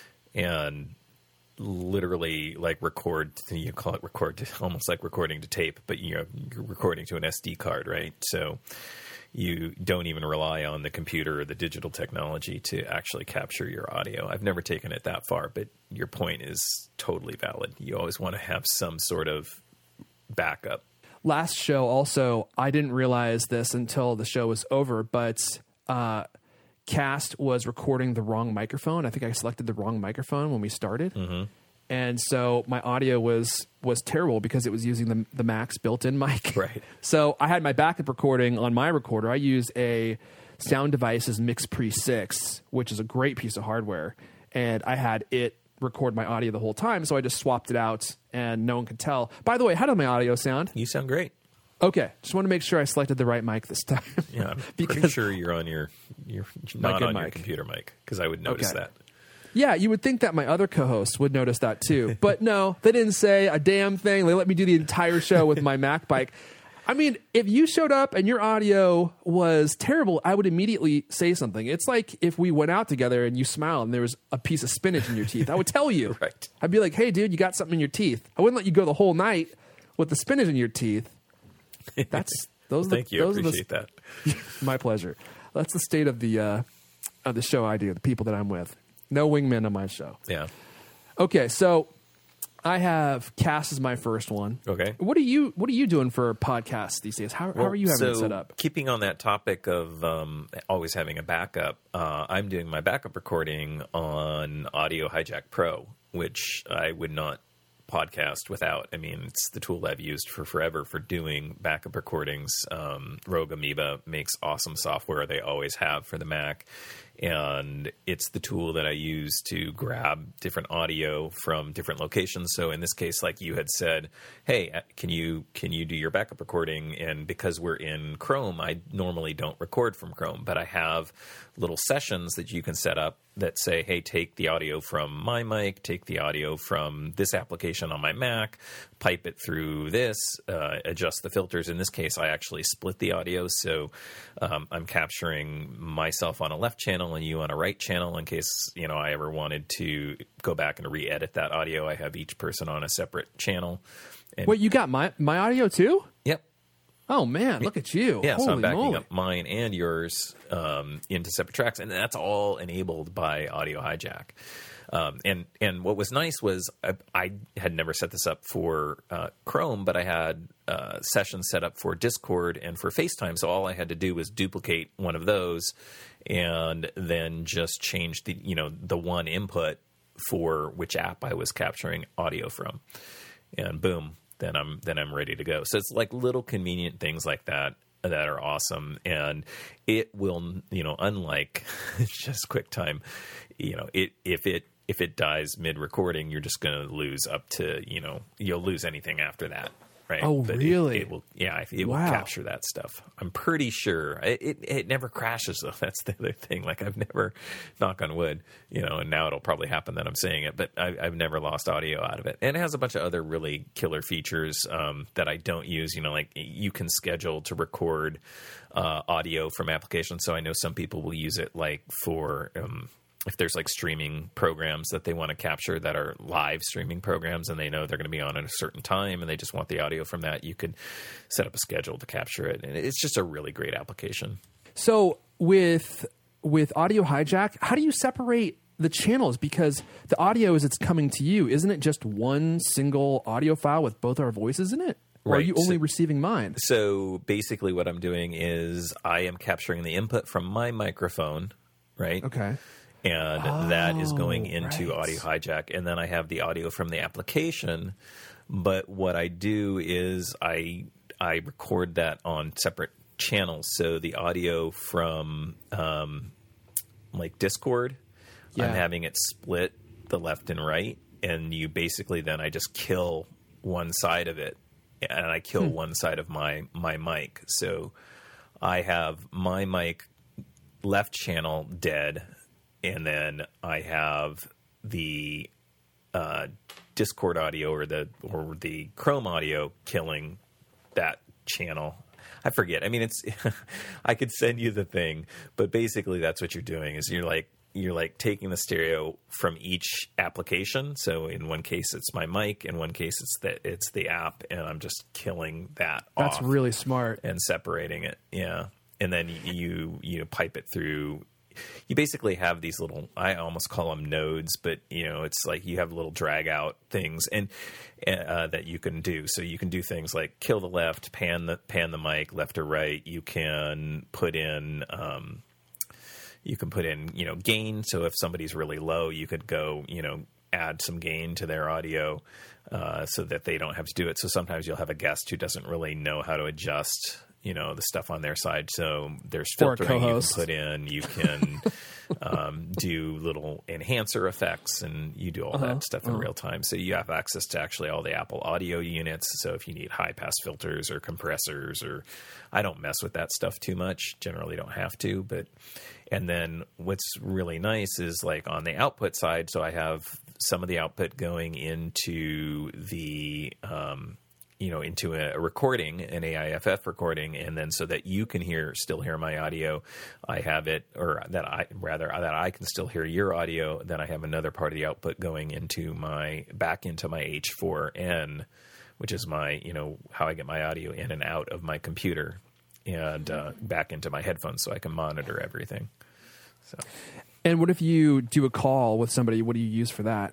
and literally like record, you call it record to, almost like recording to tape, but you know, you're recording to an S D card, right? So you don't even rely on the computer or the digital technology to actually capture your audio. I've never taken it that far, but your point is totally valid. You always want to have some sort of backup. Last show also, I didn't realize this until the show was over, but uh, Cast was recording the wrong microphone. I think I selected the wrong microphone when we started. Mm-hmm. And so my audio was was terrible because it was using the the Mac's built-in mic. Right. So I had my backup recording on my recorder. I use a Sound Devices MixPre six, which is a great piece of hardware. And I had it record my audio the whole time, so I just swapped it out and no one could tell. By the way, how did my audio sound? You sound great. Okay, just want to make sure I selected the right mic this time. Yeah, I'm pretty sure you're on your you're not on mic. your computer mic, because I would notice Okay. that. Yeah, you would think that my other co-hosts would notice that too. But no, they didn't say a damn thing. They let me do the entire show with my Mac mic. I mean, if you showed up and your audio was terrible, I would immediately say something. It's like if we went out together and you smiled and there was a piece of spinach in your teeth. I would tell you. Right. I'd be like, hey, dude, you got something in your teeth. I wouldn't let you go the whole night with the spinach in your teeth. That's those. Thank the, you. I those appreciate are the, that. My pleasure. That's the state of the uh, of the show I do, the people that I'm with. No wingmen on my show. Yeah. Okay, so I have Cast as my first one. Okay. What are you What are you doing for podcasts these days? How, how are you having so it set up? Keeping on that topic of um, always having a backup, uh, I'm doing my backup recording on Audio Hijack Pro, which I would not podcast without. I mean, it's the tool I've used for forever for doing backup recordings. Um, Rogue Amoeba makes awesome software. They always have for the Mac. And it's the tool that I use to grab different audio from different locations. So in this case, like you had said, hey, can you can you do your backup recording? And because we're in Chrome, I normally don't record from Chrome, but I have little sessions that you can set up that say, hey, take the audio from my mic, take the audio from this application on my Mac, pipe it through this, uh, adjust the filters. In this case, I actually split the audio. So um, I'm capturing myself on a left channel and you on a right channel in case, you know, I ever wanted to go back and re-edit that audio. I have each person on a separate channel. And Wait, you got my, my audio too? Yep. Oh, man, look at you. Yeah, Holy so I'm backing moly. up mine and yours um, into separate tracks, and that's all enabled by Audio Hijack. Um, and and what was nice was I, I had never set this up for uh, Chrome, but I had uh, sessions set up for Discord and for FaceTime, so all I had to do was duplicate one of those and then just change the you know the one input for which app I was capturing audio from, and boom. then I'm then I'm ready to go. So it's like little convenient things like that that are awesome, and it will, you know, unlike just QuickTime, you know, it if it if it dies mid recording, you're just going to lose up to, you know, you'll lose anything after that, right? Oh, but really? It, it will, yeah, it Wow. will capture that stuff. I'm pretty sure it, it it never crashes though. That's the other thing. Like I've never, knock on wood, you know, and now it'll probably happen that I'm saying it, but I, I've never lost audio out of it. And it has a bunch of other really killer features um, that I don't use. You know, like you can schedule to record uh, audio from applications. So I know some people will use it like for. Um, if there's like streaming programs that they want to capture that are live streaming programs and they know they're going to be on at a certain time and they just want the audio from that, you could set up a schedule to capture it. And it's just a really great application. So with with Audio Hijack, how do you separate the channels? Because the audio, as it's coming to you, isn't it just one single audio file with both our voices in it? Or Right. are you only So- receiving mine? So basically what I'm doing is I am capturing the input from my microphone, right? Okay. And that is going into right. Audio Hijack. And then I have the audio from the application. But what I do is I I record that on separate channels. So the audio from um, like Discord, Yeah. I'm having it split the left and right. And you basically then I just kill one side of it. And I kill Hmm. one side of my, my mic. So I have my mic left channel dead. And then I have the uh, Discord audio or the or the Chrome audio killing that channel. I forget. I mean, it's I could send you the thing, but basically that's what you're doing is you're like you're like taking the stereo from each application. So in one case it's my mic, in one case it's the it's the app, and I'm just killing that That's off really smart. and separating it. Yeah, and then you you, you pipe it through. You basically have these little, I almost call them nodes, but you know, it's like you have little drag out things and uh, that you can do. So you can do things like kill the left, pan the pan the mic left or right. You can put in, um, you can put in, you know, gain. So if somebody's really low, you could go, you know, add some gain to their audio uh, so that they don't have to do it. So sometimes you'll have a guest who doesn't really know how to adjust, you know, the stuff on their side. So there's Or a filtering you can co-host. put in. You can um, do little enhancer effects, and you do all Uh-huh. that stuff in real time. So you have access to actually all the Apple audio units. So if you need high pass filters or compressors, or I don't mess with that stuff too much. Generally don't have to, but and then what's really nice is like on the output side. So I have some of the output going into the um, you know, into a, a recording, an A I F F recording, and then so that you can hear, still hear my audio, I have it, or that I rather that I can still hear your audio. Then I have another part of the output going into my back into my H four N, which is my, you know, how I get my audio in and out of my computer, and uh, back into my headphones so I can monitor everything. So. And what if you do a call with somebody? What do you use for that?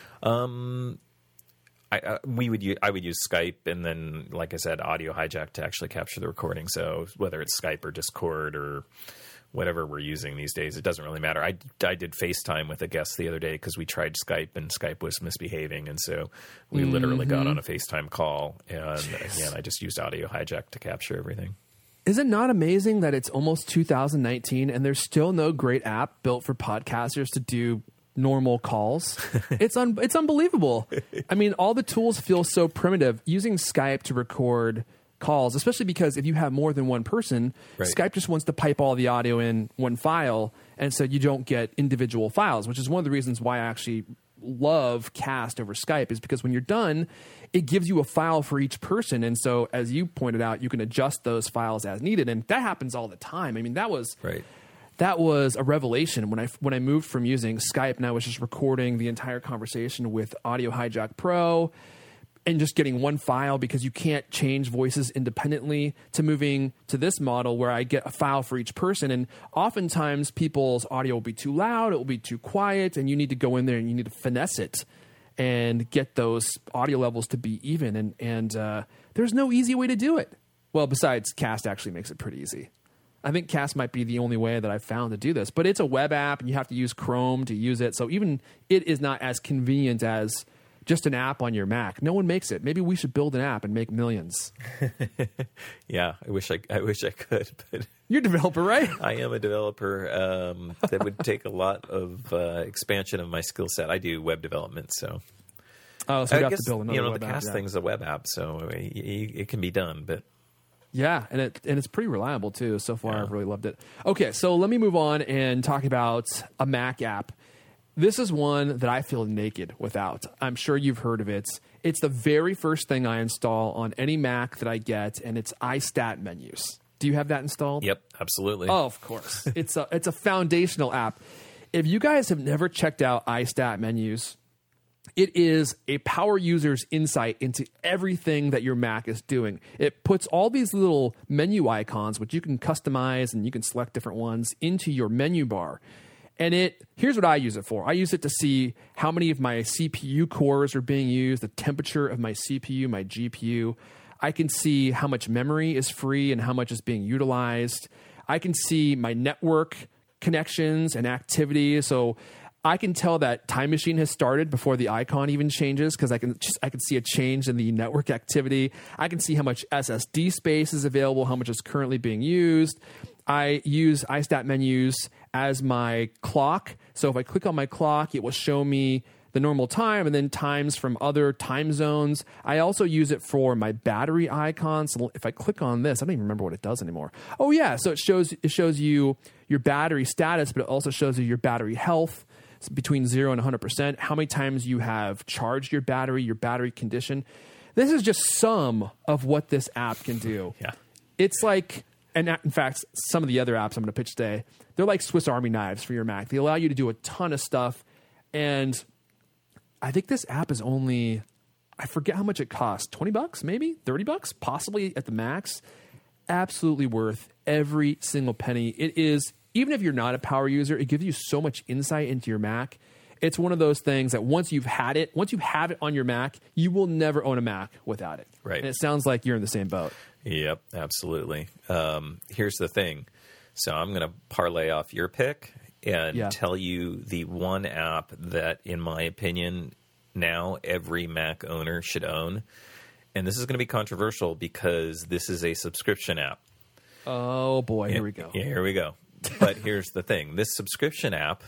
Um, I, uh, we would use, I would use Skype, and then, like I said, Audio Hijack to actually capture the recording. So whether it's Skype or Discord or whatever we're using these days, it doesn't really matter. I, I did FaceTime with a guest the other day because we tried Skype and Skype was misbehaving, and so we mm-hmm. literally got on a FaceTime call, and Jeez. again, I just used Audio Hijack to capture everything. Is it not amazing that it's almost two thousand nineteen and there's still no great app built for podcasters to do normal calls? It's un- it's unbelievable. I mean, all the tools feel so primitive. Using Skype to record calls, especially because if you have more than one person, right. Skype just wants to pipe all the audio in one file, and so you don't get individual files, which is one of the reasons why I actually love Cast over Skype, is because when you're done, it gives you a file for each person. And so, as you pointed out, you can adjust those files as needed. And that happens all the time. I mean, that was right. that was a revelation when I when I moved from using Skype and I was just recording the entire conversation with Audio Hijack Pro and just getting one file because you can't change voices independently, to moving to this model where I get a file for each person. And oftentimes people's audio will be too loud, it will be too quiet, and you need to go in there and you need to finesse it and get those audio levels to be even. And, and uh, there's no easy way to do it. Well, besides Cast actually makes it pretty easy. I think Cast might be the only way that I've found to do this, but it's a web app and you have to use Chrome to use it. So even it is not as convenient as just an app on your Mac. No one makes it. Maybe we should build an app and make millions. Yeah, I wish I, I wish I could, but you're a developer, right? I am a developer. Um, that would take a lot of uh, expansion of my skill set. I do web development, so. Oh, so you I have guess, to build another you know, web the app, Cast yeah. thing's a web app, so it, it can be done, but. Yeah, and it and it's pretty reliable too. So far, Yeah. I've really loved it. Okay, so let me move on and talk about a Mac app. This is one that I feel naked without. I'm sure you've heard of it. It's the very first thing I install on any Mac that I get, and it's iStat Menus. Do you have that installed? Yep, absolutely. Oh, of course. It's a it's a foundational app. If you guys have never checked out iStat Menus, it is a power user's insight into everything that your Mac is doing. It puts all these little menu icons, which you can customize and you can select different ones, into your menu bar. And it here's what I use it for. I use it to see how many of my C P U cores are being used, the temperature of my C P U, my G P U. I can see how much memory is free and how much is being utilized. I can see my network connections and activity. So I can tell that Time Machine has started before the icon even changes, because I can just, I can see a change in the network activity. I can see how much S S D space is available, how much is currently being used. I use iStat Menus as my clock. So if I click on my clock, it will show me the normal time and then times from other time zones. I also use it for my battery icon. So if I click on this, I don't even remember what it does anymore. Oh yeah, so it shows it shows you your battery status, but it also shows you your battery health between zero and one hundred percent, how many times you have charged your battery, your battery condition. This is just some of what this app can do. Yeah. It's like, and in fact, some of the other apps I'm going to pitch today, they're like Swiss Army knives for your Mac. They allow you to do a ton of stuff. And I think this app is only, I forget how much it costs, twenty bucks, maybe thirty bucks, possibly at the max. Absolutely worth every single penny. It is, even if you're not a power user, it gives you so much insight into your Mac. It's one of those things that once you've had it, once you have it on your Mac, you will never own a Mac without it. Right. And it sounds like you're in the same boat. Yep, absolutely. Um, here's the thing. So I'm going to parlay off your pick and Yeah. tell you the one app that, in my opinion, now every Mac owner should own. And this is going to be controversial because this is a subscription app. Oh boy, Yeah, here we go. Yeah, here we go. But here's the thing. This subscription app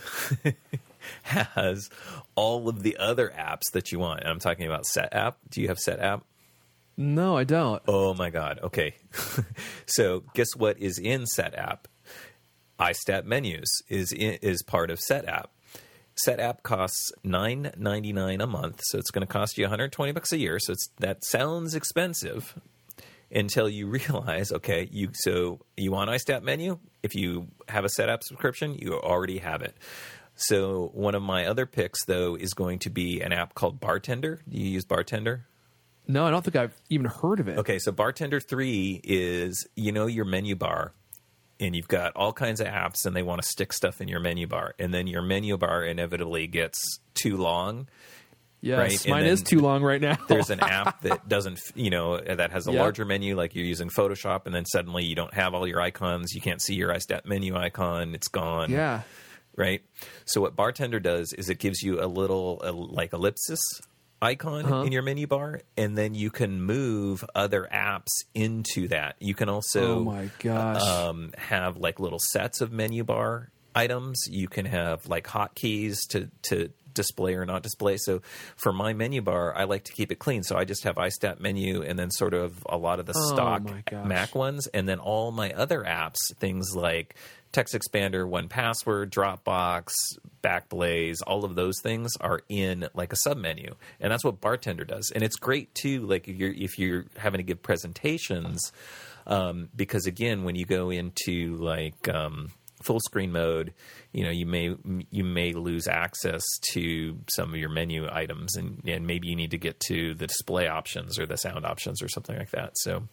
has all of the other apps that you want. And I'm talking about SetApp. Do you have SetApp? No, I don't. Oh my God. Okay. So guess what is in SetApp? iStat Menus is in, is part of SetApp. SetApp costs nine ninety-nine a month, so it's going to cost you one hundred twenty bucks a year. So it's that sounds expensive until you realize, okay, you so you want iStat Menu? If you have a SetApp subscription, you already have it. So one of my other picks, though, is going to be an app called Bartender. Do you use Bartender? No, I don't think I've even heard of it. Okay, so Bartender three is, you know, your menu bar, and you've got all kinds of apps, and they want to stick stuff in your menu bar, and then your menu bar inevitably gets too long. Yes, right? And mine then is too long right now. There's an app that doesn't, you know, that has a Yep. larger menu, like you're using Photoshop, and then suddenly you don't have all your icons. You can't see your iStat menu icon. It's gone. Yeah. Right? So what Bartender does is it gives you a little, uh, like, ellipsis icon Uh-huh. in your menu bar, and then you can move other apps into that. You can also Oh my gosh. um, have like little sets of menu bar items. You can have like hotkeys to to display or not display. So for my menu bar, I like to keep it clean. So I just have iStat menu and then sort of a lot of the Oh stock my gosh. Mac ones, and then all my other apps, things like Text Expander, one Password, Dropbox, Backblaze, all of those things are in like a submenu, and that's what Bartender does. And it's great too, like if you're if you're having to give presentations, um, because again, when you go into like um, full screen mode, you know, you may you may lose access to some of your menu items, and, and maybe you need to get to the display options or the sound options or something like that. So.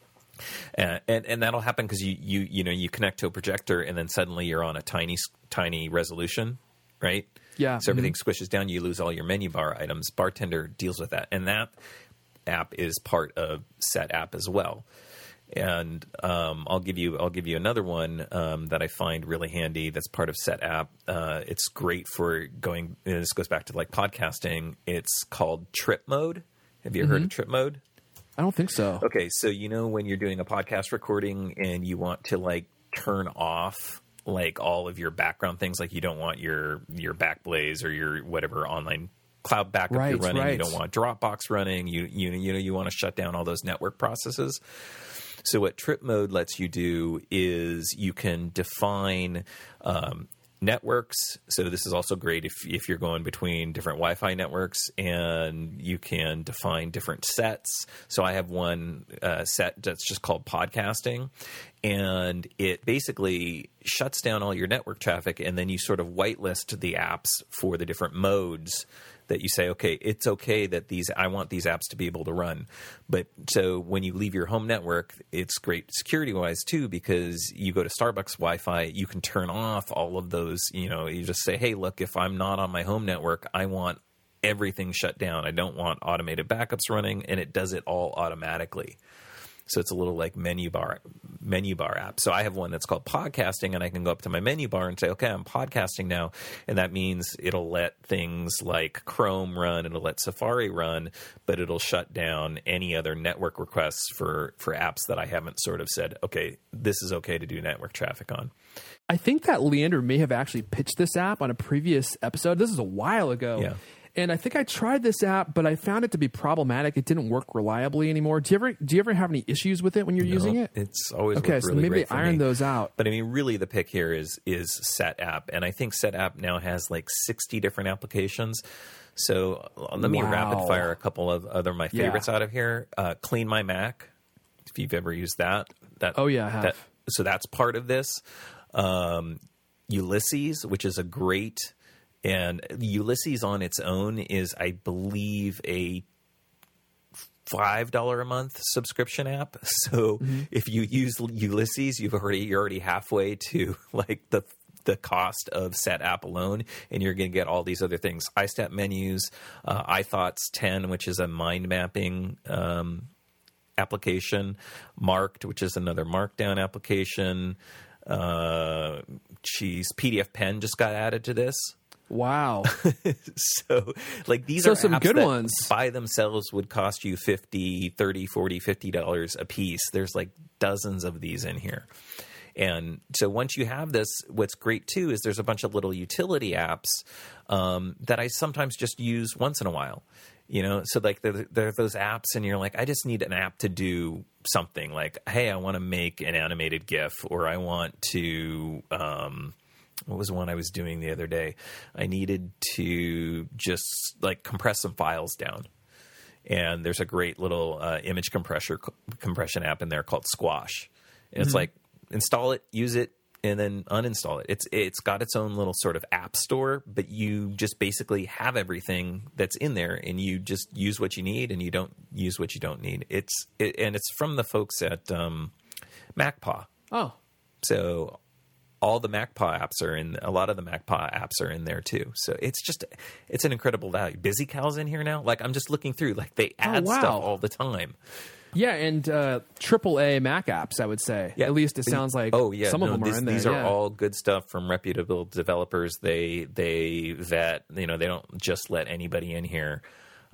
Uh, and and that'll happen because you, you you know you connect to a projector and then suddenly you're on a tiny tiny resolution, right? Yeah. So everything squishes down. You lose all your menu bar items. Bartender deals with that, and that app is part of SetApp as well. And um, I'll give you I'll give you another one um, that I find really handy. That's part of SetApp. Uh, it's great for going. And this goes back to like podcasting. It's called Trip Mode. Have you ever heard of Trip Mode? I don't think so. Okay, so you know when you're doing a podcast recording and you want to like turn off like all of your background things, like you don't want your your Backblaze or your whatever online cloud backup Right, you're running, right. you don't want Dropbox running, you you you know you want to shut down all those network processes. So what Trip Mode lets you do is you can define um, networks. So this is also great if if you're going between different Wi-Fi networks, and you can define different sets. So I have one uh, set that's just called podcasting, and it basically shuts down all your network traffic, and then you sort of whitelist the apps for the different modes that you say, okay, it's okay that these, I want these apps to be able to run. But so when you leave your home network, it's great security wise too, because you go to Starbucks Wi-Fi, you can turn off all of those, you know, you just say, hey, look, if I'm not on my home network, I want everything shut down. I don't want automated backups running, and it does it all automatically. So it's a little like menu bar menu bar app. So I have one that's called podcasting, and I can go up to my menu bar and say, okay, I'm podcasting now. And that means it'll let things like Chrome run, it'll let Safari run, but it'll shut down any other network requests for, for apps that I haven't sort of said, okay, this is okay to do network traffic on. I think that Leander may have actually pitched this app on a previous episode. This is a while ago. Yeah. And I think I tried this app, but I found it to be problematic. It didn't work reliably anymore. Do you ever do you ever have any issues with it when you're No, using it? It's always Okay, worked so really maybe great for iron me. those out. But I mean, really, the pick here is is SetApp, and I think SetApp now has like sixty different applications. So uh, let me Wow. rapid fire a couple of other my Yeah. favorites out of here. Uh, Clean My Mac, if you've ever used that. That Oh, yeah, I have. That, so that's part of this. Um, Ulysses, which is a great. And Ulysses on its own is, I believe, a five dollars a month subscription app. So Mm-hmm. if you use Ulysses, you've already you're already halfway to like the the cost of SetApp alone, and you're going to get all these other things: iStat menus, uh, iThoughts ten, which is a mind mapping um, application, Marked, which is another Markdown application. Uh, geez, P D F Pen just got added to this. Wow. So like these So are some apps good that ones. by themselves would cost you fifty, thirty, forty, fifty dollars a piece. There's like dozens of these in here. And so once you have this, what's great too is there's a bunch of little utility apps um, that I sometimes just use once in a while. You know, so like there, there are those apps and you're like, I just need an app to do something like, hey, I want to make an animated GIF, or I want to um, what was one I was doing the other day? I needed to just like compress some files down. And there's a great little uh, image compressor compression app in there called Squash. And it's like, install it, use it, and then uninstall it. It's It's got its own little sort of app store, but you just basically have everything that's in there, and you just use what you need, and you don't use what you don't need. It's it, And it's from the folks at um, MacPaw. Oh. So all the MacPaw apps are in, a lot of the MacPaw apps are in there too. So it's just, it's an incredible value. BusyCal's in here now. Like I'm just looking through, like they add wow. stuff all the time. Yeah, and uh, triple A Mac apps, I would say. Yeah. At least it sounds like oh, yeah. some no, of them these, are in there. These yeah. are all good stuff from reputable developers. They they vet, you know, they don't just let anybody in here.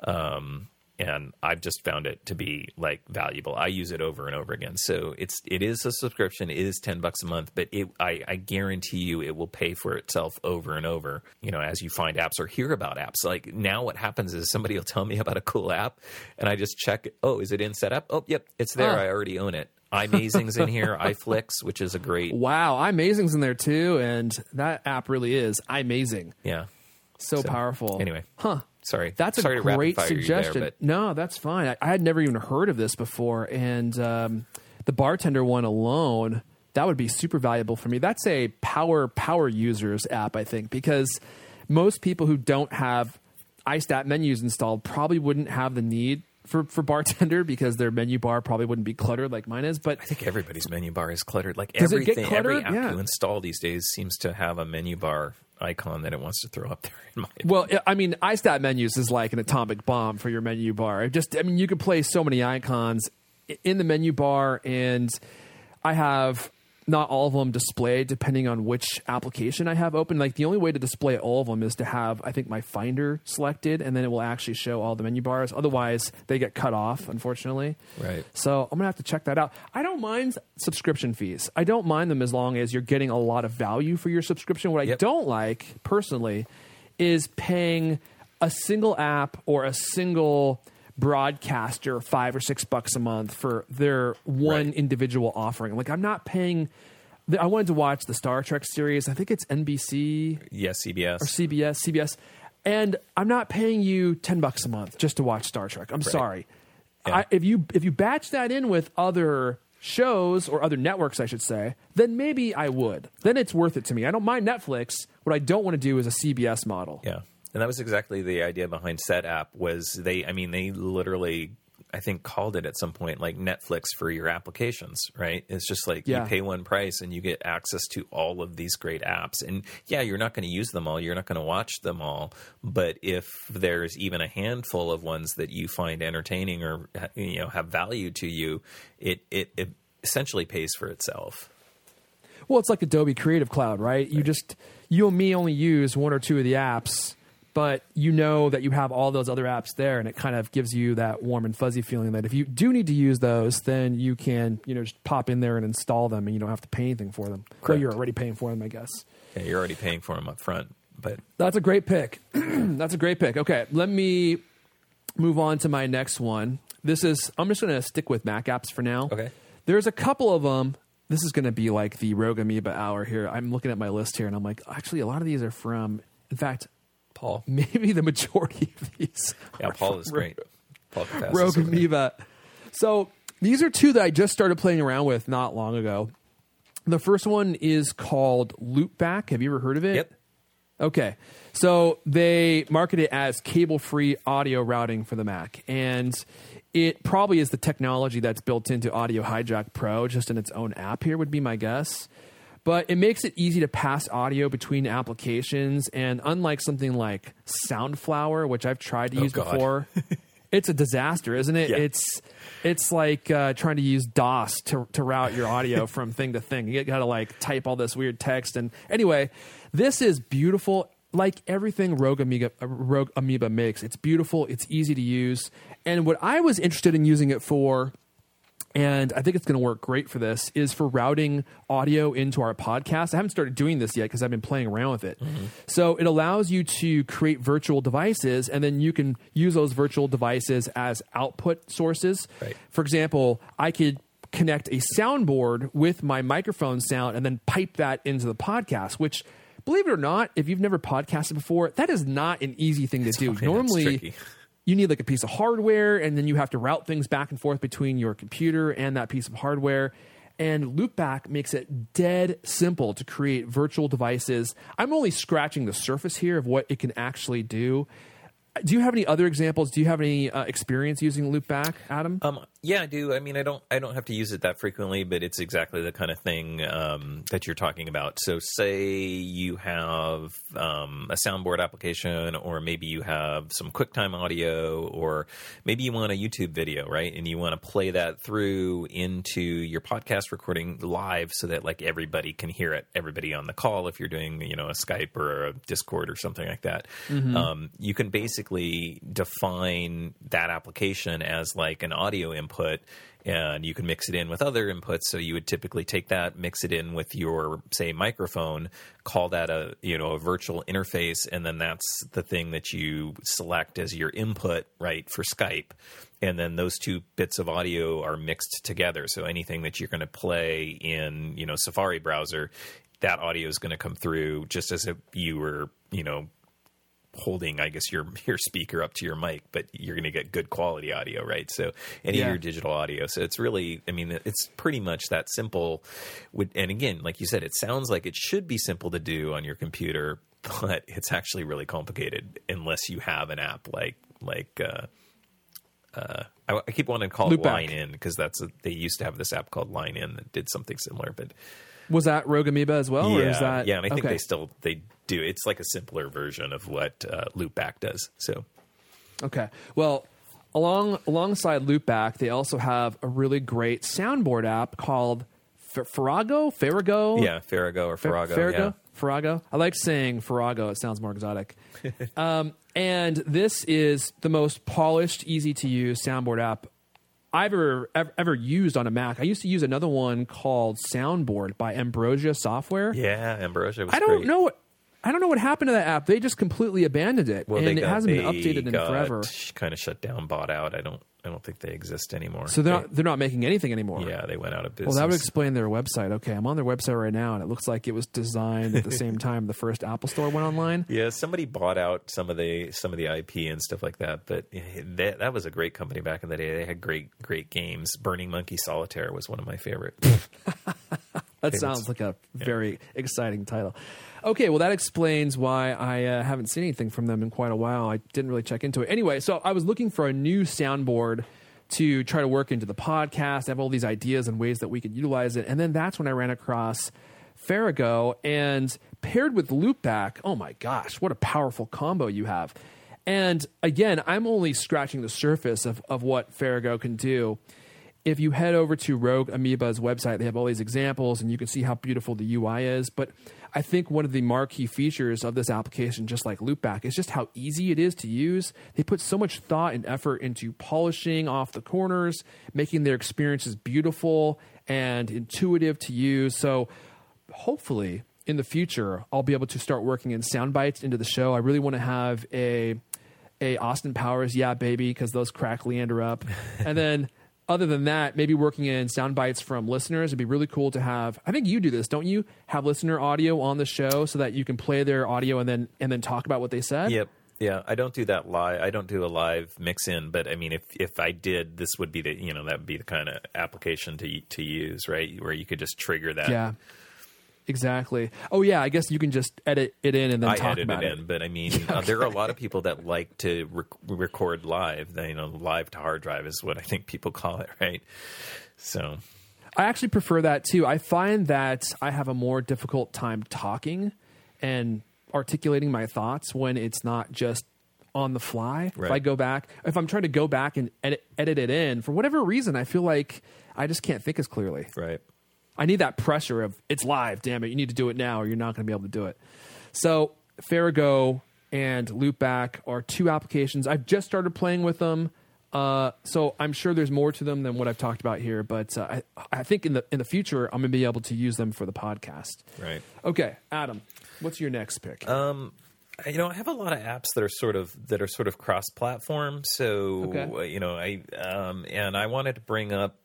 Um, and I've just found it to be like valuable. I use it over and over again. So it's it is a subscription. It is ten bucks a month, but it I, I guarantee you it will pay for itself over and over. You know, as you find apps or hear about apps. Like now, what happens is somebody will tell me about a cool app, and I just check. Oh, is it in setup? Oh, yep, it's there. Oh. I already own it. iMazing's in here. iFlix, which is a great Wow, iMazing's in there too, and that app really is iMazing. yeah. So, So, powerful. Anyway, Huh. sorry. That's sorry a to rapid great fire you there, suggestion. but No, that's fine. I, I had never even heard of this before, and um, the bartender one alone, that would be super valuable for me. That's a power power users app, I think, because most people who don't have iStat menus installed probably wouldn't have the need for, for bartender because their menu bar probably wouldn't be cluttered like mine is. But I think everybody's menu bar is cluttered. Like Does it get everything, every cluttered? app Yeah. you install these days seems to have a menu bar icon that it wants to throw up there. In my Well, I mean, iStat menus is like an atomic bomb for your menu bar. Just, I mean, you could place so many icons in the menu bar, and I have not all of them displayed depending on which application I have open. Like the only way to display all of them is to have, I think, my Finder selected, and then it will actually show all the menu bars. Otherwise, they get cut off, unfortunately. Right. So I'm gonna have to check that out. I don't mind subscription fees. I don't mind them as long as you're getting a lot of value for your subscription. What I Yep. don't like personally is paying a single app or a single broadcaster five or six bucks a month for their one Right. individual offering. Like I'm not paying. I wanted to watch the Star Trek series. I think it's N B C Yes, C B S. or C B S, C B S, and I'm not paying you ten bucks a month just to watch Star Trek. I'm sorry. Yeah. I, if you if you batch that in with other shows or other networks, I should say, then maybe I would. Then it's worth it to me. I don't mind Netflix. What I don't want to do is a C B S model. Yeah. And that was exactly the idea behind SetApp was they, I mean, they literally, I think, called it at some point like Netflix for your applications, right? It's just like Yeah. you pay one price and you get access to all of these great apps. And yeah, you're not going to use them all. You're not going to watch them all. But if there's even a handful of ones that you find entertaining or, you know, have value to you, it, it, it essentially pays for itself. Well, it's like Adobe Creative Cloud, right? You just you and me only use one or two of the apps, but you know that you have all those other apps there, and it kind of gives you that warm and fuzzy feeling that if you do need to use those, then you can, you know, just pop in there and install them, and you don't have to pay anything for them. Well, Correct. you're already paying for them, I guess. Yeah, you're already paying for them up front. But That's a great pick. That's a great pick. Okay, let me move on to my next one. This is, I'm just going to stick with Mac apps for now. Okay. There's a couple of them. This is going to be like the Rogue Amoeba hour here. I'm looking at my list here, and I'm like, actually, a lot of these are from, in fact, Paul. maybe the majority of these. Yeah, are Paul from is great. Paul Kafas is Rogue so great. Amoeba. So these are two that I just started playing around with not long ago. The first one is called Loopback. Have you ever heard of it? Yep. Okay. So they market it as cable-free audio routing for the Mac. And it probably is the technology that's built into Audio Hijack Pro, just in its own app here would be my guess. But it makes it easy to pass audio between applications. And unlike something like Soundflower, which I've tried to Oh, use God. before, it's a disaster, isn't it? Yeah. It's it's like uh, trying to use DOS to to route your audio from thing to thing. You got to like type all this weird text. And anyway, this is beautiful. Like everything Rogue Amoeba, Rogue Amoeba makes, it's beautiful. It's easy to use. And what I was interested in using it for, and I think it's going to work great for this, is for routing audio into our podcast. I haven't started doing this yet because I've been playing around with it. Mm-hmm. So it allows you to create virtual devices, and then you can use those virtual devices as output sources. Right. For example, I could connect a soundboard with my microphone sound and then pipe that into the podcast, which, believe it or not, if you've never podcasted before, that is not an easy thing to do. funny, that's Normally, tricky. you need like a piece of hardware, and then you have to route things back and forth between your computer and that piece of hardware. And Loopback makes it dead simple to create virtual devices. I'm only scratching the surface here of what it can actually do. Do you have any other examples? Do you have any uh, experience using Loopback, Adam? Um, Yeah, I do. I mean, I don't I don't have to use it that frequently, but it's exactly the kind of thing um, that you're talking about. So say you have um, a soundboard application, or maybe you have some QuickTime audio, or maybe you want a YouTube video, right? And you want to play that through into your podcast recording live so that like everybody can hear it, everybody on the call, if you're doing, you know, a Skype or a Discord or something like that. Mm-hmm. Um, you can basically define that application as like an audio input. Input, and you can mix it in with other inputs. So you would typically take that, mix it in with your, say, microphone, call that a, you know, a virtual interface, and then that's the thing that you select as your input, right, for Skype. And then those two bits of audio are mixed together. So anything that you're going to play in, you know, Safari browser, that audio is going to come through just as if you were, you know, holding, I guess, your your speaker up to your mic, but you're going to get good quality audio, right? So any yeah. of your digital audio. So it's really, I mean, it's pretty much that simple. And again, like you said, it sounds like it should be simple to do on your computer, but it's actually really complicated unless you have an app like, like uh, uh, I, I keep wanting to call Loopback. it Line In, because that's a, they used to have this app called Line In that did something similar, but was that Rogue Amoeba as well? Yeah, or is that, yeah, and I think okay. they still they do. It's like a simpler version of what uh, Loopback does. So, okay, well, along alongside Loopback, they also have a really great soundboard app called F- Farrago. Farrago. Yeah, Farrago or Farrago. Farrago. Yeah. Farrago. I like saying Farrago. It sounds more exotic. um, and this is the most polished, easy to use soundboard app I've ever, ever ever used on a Mac. I used to use another one called Soundboard by Ambrosia Software. Yeah, Ambrosia was I don't great. know what I don't know what happened to that app. They just completely abandoned it, Well, and they it got, hasn't been they updated in got forever. Kind of shut down, bought out. I don't. I don't think they exist anymore. So they're they, not they're not making anything anymore. Yeah, they went out of business. Well, that would explain their website. Okay, I'm on their website right now, and it looks like it was designed at the same time the first Apple Store went online. Yeah, somebody bought out some of the some of the I P and stuff like that. But that, that was a great company back in the day. They had great great games. Burning Monkey Solitaire was one of my favorite. That sounds like a very yeah. exciting title. Okay, well, that explains why I uh, haven't seen anything from them in quite a while. I didn't really check into it. Anyway, so I was looking for a new soundboard to try to work into the podcast. I have all these ideas and ways that we could utilize it. And then that's when I ran across Farrago, and paired with Loopback, oh my gosh, what a powerful combo you have. And again, I'm only scratching the surface of, of what Farrago can do. If you head over to Rogue Amoeba's website, they have all these examples, and you can see how beautiful the U I is. But I think one of the marquee features of this application, just like Loopback, is just how easy it is to use. They put so much thought and effort into polishing off the corners, making their experiences beautiful and intuitive to use. So hopefully in the future, I'll be able to start working in sound bites into the show. I really want to have a, a Austin Powers, yeah, baby, because those crack Leander up. And then... Other than that, maybe working in sound bites from listeners. It'd be really cool to have. I think you do this, don't you? Have listener audio on the show so that you can play their audio and then and then talk about what they said. Yep. Yeah, I don't do that live. I don't do a live mix in, but I mean, if if I did, this would be the you know that would be the kind of application to to use, right? Where you could just trigger that. Yeah. Exactly. Oh yeah, I guess you can just edit it in and then I talk edit about it it. in, but I mean, uh, there are a lot of people that like to rec- record live. You know, live to hard drive is what I think people call it, right? So, I actually prefer that too. I find that I have a more difficult time talking and articulating my thoughts when it's not just on the fly. Right. If I go back, if I'm trying to go back and edit, edit it in, for whatever reason, I feel like I just can't think as clearly. Right. I need that pressure of it's live, damn it, you need to do it now or you're not going to be able to do it. So Farrago and Loopback are two applications. I've just started playing with them. Uh, so I'm sure there's more to them than what I've talked about here, but uh, I, I think in the in the future I'm going to be able to use them for the podcast. Right. Okay, Adam, what's your next pick? Um, you know, I have a lot of apps that are sort of that are sort of cross-platform. So Okay. uh, you know, I um, and I wanted to bring up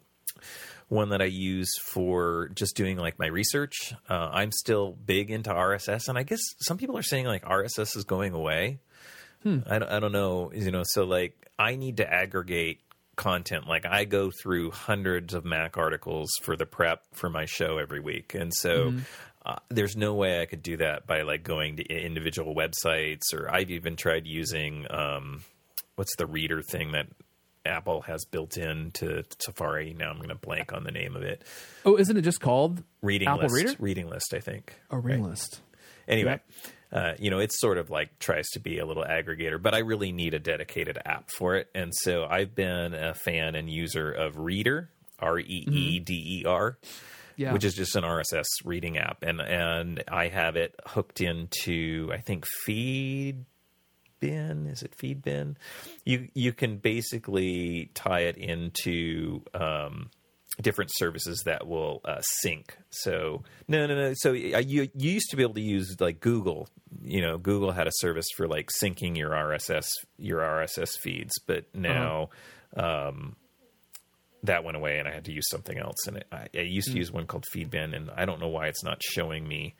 one that I use for just doing like my research. Uh, I'm still big into R S S, and I guess some people are saying like R S S is going away. Hmm. I, don't, I don't know, you know, so like I need to aggregate content. Like I go through hundreds of Mac articles for the prep for my show every week. And so mm-hmm. uh, there's no way I could do that by like going to individual websites, or I've even tried using, um, what's the reader thing that Apple has built into Safari. Now I'm going to blank on the name of it. Oh, isn't it just called Reading Apple List? Reader? Reading List, I think. Oh, Reading Right. List. Anyway, Yep. uh, you know, it's sort of like tries to be a little aggregator, but I really need a dedicated app for it. And so I've been a fan and user of Reader, R E E D E R, Yeah. which is just an R S S reading app. And, and I have it hooked into, I think, Feedbin. Is it Feedbin? You, you can basically tie it into... Um, different services that will uh, sync. So no, no, no. So uh, you you used to be able to use like Google. You know, Google had a service for like syncing your R S S your R S S feeds, but now uh-huh. um, that went away, and I had to use something else. And it, I, I used to mm. use one called Feedbin, and I don't know why it's not showing me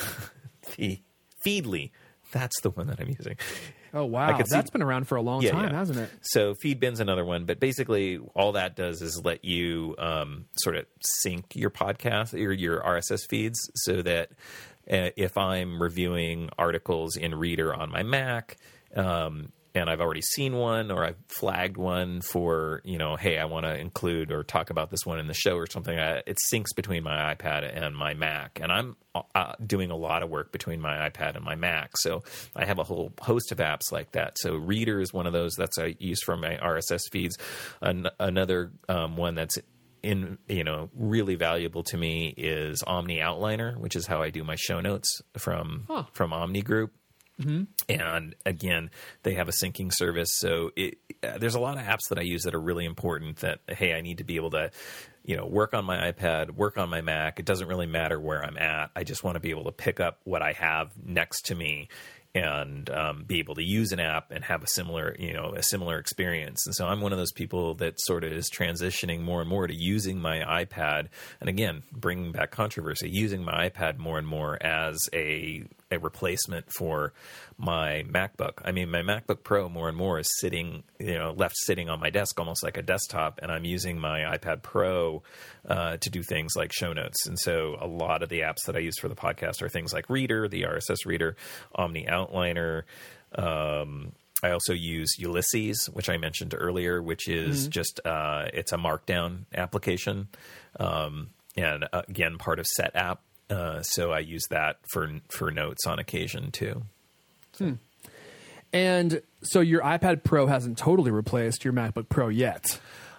the Feedly. That's the one that I'm using. Oh, wow. That's see, been around for a long yeah, time, yeah. hasn't it? So Feedbin's another one. But basically, all that does is let you um, sort of sync your podcast or your R S S feeds so that uh, if I'm reviewing articles in Reader on my Mac, um, and I've already seen one or I've flagged one for, you know, hey, I want to include or talk about this one in the show or something, I, it syncs between my iPad and my Mac. And I'm uh, doing a lot of work between my iPad and my Mac. So I have a whole host of apps like that. So Reader is one of those that's I use for my R S S feeds. An- another um, one that's in, you know, really valuable to me is Omni Outliner, which is how I do my show notes from, huh. from Omni Group. Mm-hmm. And again, they have a syncing service. So it, uh, there's a lot of apps that I use that are really important that, hey, I need to be able to, you know, work on my iPad, work on my Mac. It doesn't really matter where I'm at. I just want to be able to pick up what I have next to me and um, be able to use an app and have a similar, you know, a similar experience. And so I'm one of those people that sort of is transitioning more and more to using my iPad. And again, bringing back controversy, using my iPad more and more as a a replacement for my MacBook. I mean, my MacBook Pro more and more is sitting, you know, left sitting on my desk almost like a desktop, and I'm using my iPad Pro uh, to do things like show notes. And so a lot of the apps that I use for the podcast are things like Reader, the R S S Reader, Omni Outliner. Um, I also use Ulysses, which I mentioned earlier, which is mm-hmm. just uh, it's a Markdown application, um, and uh, again part of SetApp. Uh, so I use that for for notes on occasion too. So. Hmm. And so your iPad Pro hasn't totally replaced your MacBook Pro yet.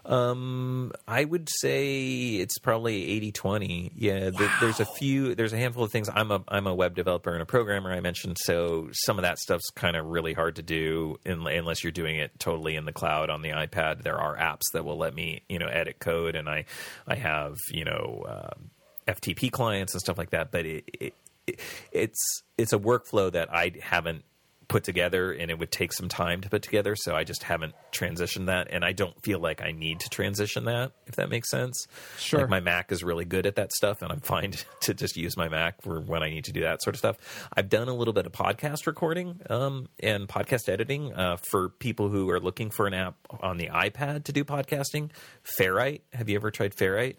Um, I would say it's probably eighty twenty. Yeah, wow. th- there's a few, there's a handful of things. I'm a I'm a web developer and a programmer, I mentioned, so some of that stuff's kind of really hard to do in, unless you're doing it totally in the cloud on the iPad. There are apps that will let me, you know, edit code, and I I have, you know, uh, F T P clients and stuff like that, but it, it, it it's it's a workflow that I haven't put together, and it would take some time to put together, so I just haven't transitioned that, and I don't feel like I need to transition that, if that makes sense. Sure. Like my Mac is really good at that stuff, and I'm fine to just use my Mac for when I need to do that sort of stuff. I've done a little bit of podcast recording um, and podcast editing uh, for people who are looking for an app on the iPad to do podcasting. Ferrite. Have you ever tried Ferrite?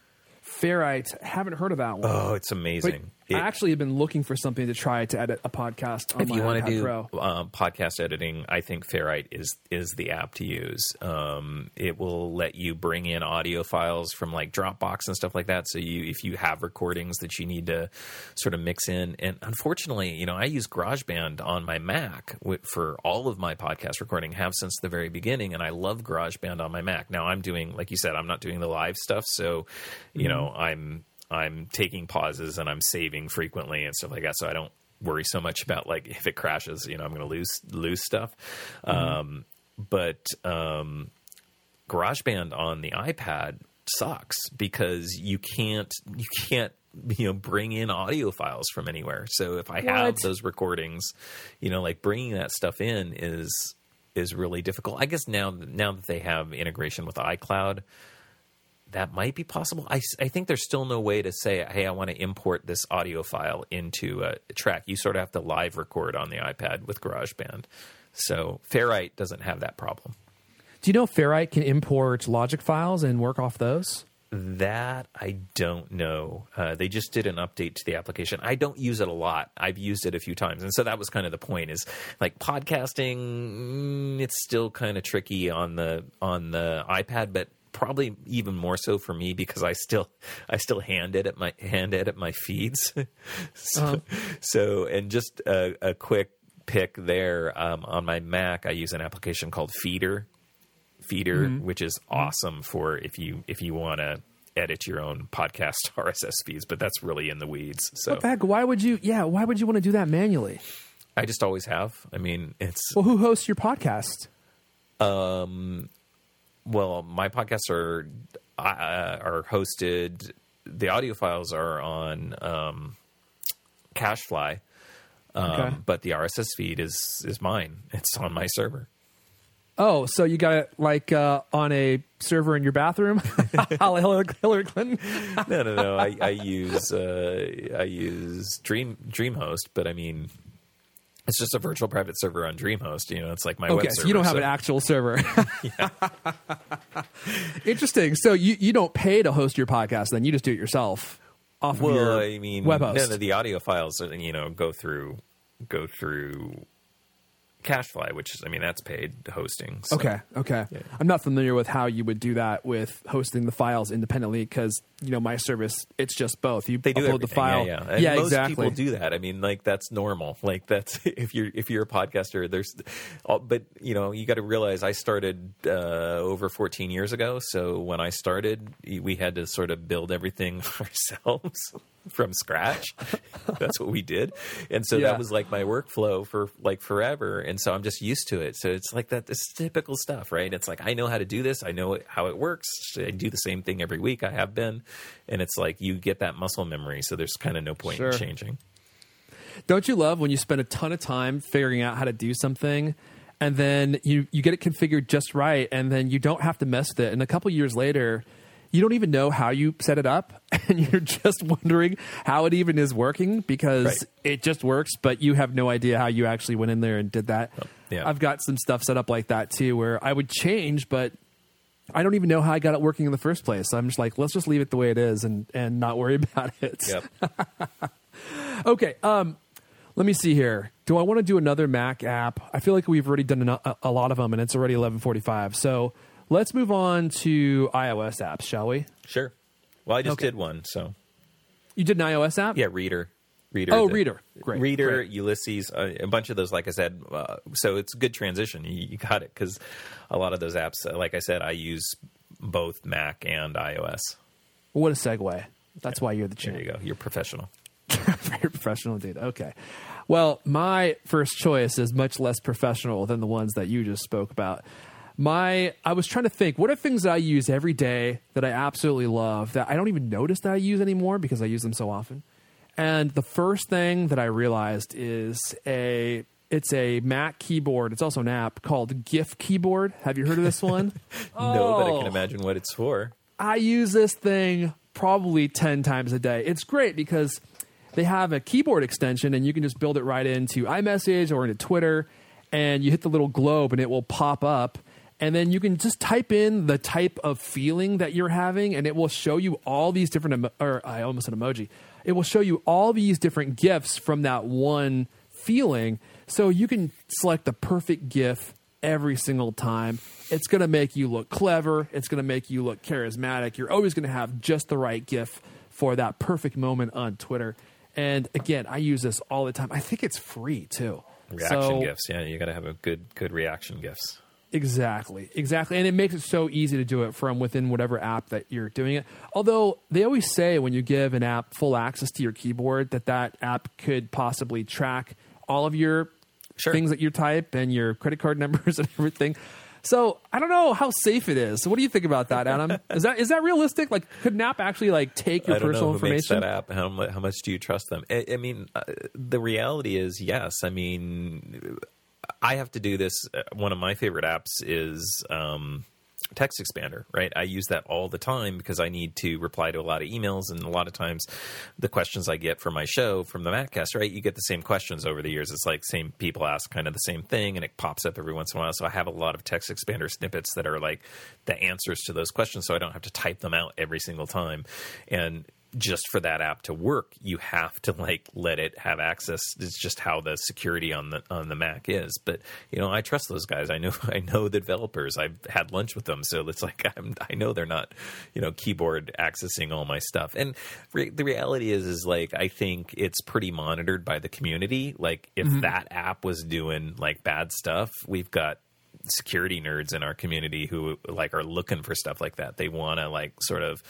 Ferrite, haven't heard of that one. Oh, it's amazing. But I actually have been looking for something to try to edit a podcast on if my you want iPad to do Pro. Um, podcast editing, I think Ferrite is is the app to use. Um, it will let you bring in audio files from like Dropbox and stuff like that. So you, if you have recordings that you need to sort of mix in, and unfortunately, you know, I use GarageBand on my Mac for all of my podcast recording. Have since the very beginning, and I love GarageBand on my Mac. Now I'm doing, like you said, I'm not doing the live stuff, so you mm-hmm. know, I'm. I'm taking pauses and I'm saving frequently and stuff like that, so I don't worry so much about like if it crashes, you know, I'm going to lose lose stuff. Mm-hmm. Um, but um, GarageBand on the iPad sucks because you can't you can't you know bring in audio files from anywhere. So if I have what? those recordings, you know, like bringing that stuff in is is really difficult. I guess now now that they have integration with iCloud, that might be possible. I, I think there's still no way to say, hey, I want to import this audio file into a track. You sort of have to live record on the iPad with GarageBand. So Ferrite doesn't have that problem. Do you know Ferrite can import Logic files and work off those? That I don't know. Uh, they just did an update to the application. I don't use it a lot. I've used it a few times. And so that was kind of the point is like podcasting, mm, it's still kind of tricky on the on the iPad, but probably even more so for me because I still I still hand edit my hand edit my feeds. so, uh-huh. so and just a, a quick pick there um, on my Mac, I use an application called Feeder. Feeder, mm-hmm. which is awesome for if you if you want to edit your own podcast R S S feeds, but that's really in the weeds. So what the heck? Why would you? Yeah, why would you want to do that manually? I just always have. I mean, it's well, who hosts your podcast? Um, well, my podcasts are uh, are hosted. The audio files are on um, CacheFly, um, okay. but the R S S feed is is mine. It's on my server. Oh, so you got it like uh, on a server in your bathroom? Hillary, Hillary Clinton? no, no, no. I, I use uh, I use Dream DreamHost, but I mean, it's just a virtual private server on DreamHost. You know, it's like my okay, web server. Okay, so you don't have so. an actual server. Interesting. So you, you don't pay to host your podcast, then you just do it yourself off well, of your I mean, web host. No, no, the audio files, you know, go through go through. CacheFly, which is, I mean, that's paid hosting. So. Okay, okay. Yeah. I'm not familiar with how you would do that with hosting the files independently because, you know, my service, it's just both. You they do upload everything. the file. Yeah, yeah. And yeah most exactly. people do that. I mean, like, that's normal. Like, that's, if you're, if you're a podcaster, there's, but, you know, you got to realize I started uh, over fourteen years ago. So when I started, we had to sort of build everything ourselves. From scratch. That's what we did. And so yeah. that was like my workflow for like forever. And so I'm just used to it. So it's like that, it's typical stuff, right? It's like, I know how to do this. I know how it works. I do the same thing every week. I have been. And it's like, you get that muscle memory. So there's kind of no point sure. in changing. Don't you love when you spend a ton of time figuring out how to do something and then you, you get it configured just right and then you don't have to mess with it. And a couple years later, you don't even know how you set it up and you're just wondering how it even is working because right. it just works, but you have no idea how you actually went in there and did that. Oh, yeah. I've got some stuff set up like that too, where I would change, but I don't even know how I got it working in the first place. I'm just like, let's just leave it the way it is and, and not worry about it. Yep. Okay. Um, let me see here. Do I want to do another Mac app? I feel like we've already done a, a lot of them and it's already eleven forty-five. So let's move on to iOS apps, shall we? Sure. Well, I just okay. did one, so. You did an iOS app? Yeah, Reader. Reader. Oh, the, Reader. Great. Reader, Great. Ulysses, uh, a bunch of those, like I said. Uh, so it's a good transition. You, you got it, because a lot of those apps, uh, like I said, I use both Mac and iOS. Well, what a segue. That's yeah. why you're the champ. There you go. You're professional. Very professional indeed. Okay. Well, my first choice is much less professional than the ones that you just spoke about. My, I was trying to think, what are things that I use every day that I absolutely love that I don't even notice that I use anymore because I use them so often? And the first thing that I realized is a, it's a Mac keyboard. It's also an app called GIF Keyboard. Have you heard of this one? No, oh, but I can imagine what it's for. I use this thing probably ten times a day. It's great because they have a keyboard extension and you can just build it right into iMessage or into Twitter and you hit the little globe and it will pop up. And then you can just type in the type of feeling that you're having, and it will show you all these different, emo- or I almost said emoji. It will show you all these different GIFs from that one feeling. So you can select the perfect GIF every single time. It's going to make you look clever. It's going to make you look charismatic. You're always going to have just the right GIF for that perfect moment on Twitter. And again, I use this all the time. I think it's free too. Reaction so, GIFs. Yeah, you got to have a good, good reaction GIFs. Exactly, exactly. And it makes it so easy to do it from within whatever app that you're doing it. Although they always say when you give an app full access to your keyboard that that app could possibly track all of your sure. things that you type and your credit card numbers and everything. So I don't know how safe it is. So what do you think about that, Adam? is that is that realistic? Like, could an app actually like take your I don't personal know who information? Makes that app? How, how much do you trust them? I, I mean, uh, the reality is yes. I mean, I have to do this. One of my favorite apps is um, text expander, right? I use that all the time because I need to reply to a lot of emails, and a lot of times the questions I get from my show, from the Mattcast, right? You get the same questions over the years. It's like same people ask kind of the same thing, and it pops up every once in a while. So I have a lot of text expander snippets that are like the answers to those questions, so I don't have to type them out every single time. And just for that app to work, you have to like let it have access. It's just how the security on the on the Mac is. But you know, I trust those guys. I know I know the developers. I've had lunch with them, so it's like I'm, I know they're not, you know, keyboard accessing all my stuff. And re- the reality is, is like I think it's pretty monitored by the community. Like if mm-hmm. that app was doing like bad stuff, we've got security nerds in our community who like are looking for stuff like that. They want to like sort of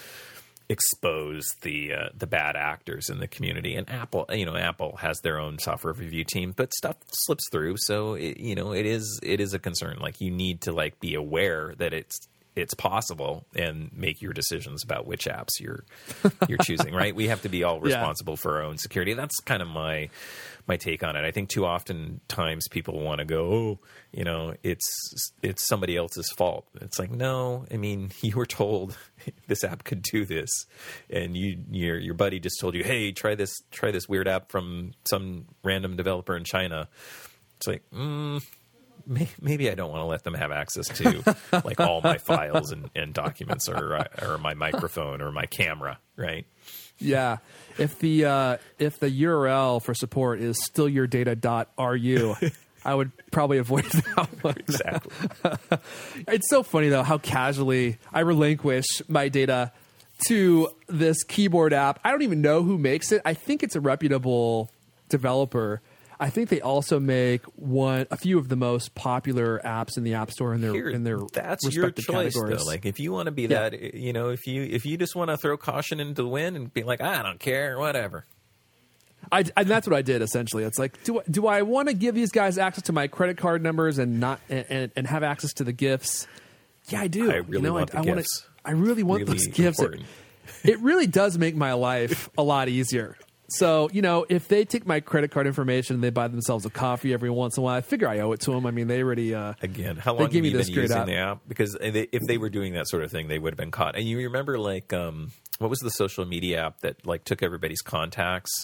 expose the uh, the bad actors in the community. And Apple, you know, Apple has their own software review team, but stuff slips through. So it, you know, it is it is a concern. Like you need to like be aware that it's it's possible and make your decisions about which apps you're you're choosing. Right? We have to be all responsible yeah. for our own security. That's kind of my my take on it. I think too often times people want to go, oh, you know, it's it's somebody else's fault. It's like, no, I mean, you were told this app could do this, and you your your buddy just told you, hey, try this try this weird app from some random developer in China. It's like, mm, may, maybe I don't want to let them have access to like all my files and, and documents, or or my microphone or my camera, right? Yeah. If the uh, if the U R L for support is still your data dot R U, I would probably avoid that one. Exactly. It's so funny, though, how casually I relinquish my data to this keyboard app. I don't even know who makes it. I think it's a reputable developer. I think they also make one, a few of the most popular apps in the App Store in their Here, in their that's respective your choice, categories. Though. Like if you want to be yeah. that, you know, if you if you just want to throw caution into the wind and be like, I don't care, whatever. I, and that's what I did essentially. It's like, do do I want to give these guys access to my credit card numbers and not and, and have access to the gifts? Yeah, I do. I really you know, want I, the I gifts. Wanna, I really want really those gifts. It, it really does make my life a lot easier. So, you know, if they take my credit card information and they buy themselves a coffee every once in a while, I figure I owe it to them. I mean, they already uh, again. How long they give have you me this been great using app. the app? Because they, if they were doing that sort of thing, they would have been caught. And you remember, like, um, what was the social media app that like took everybody's contacts?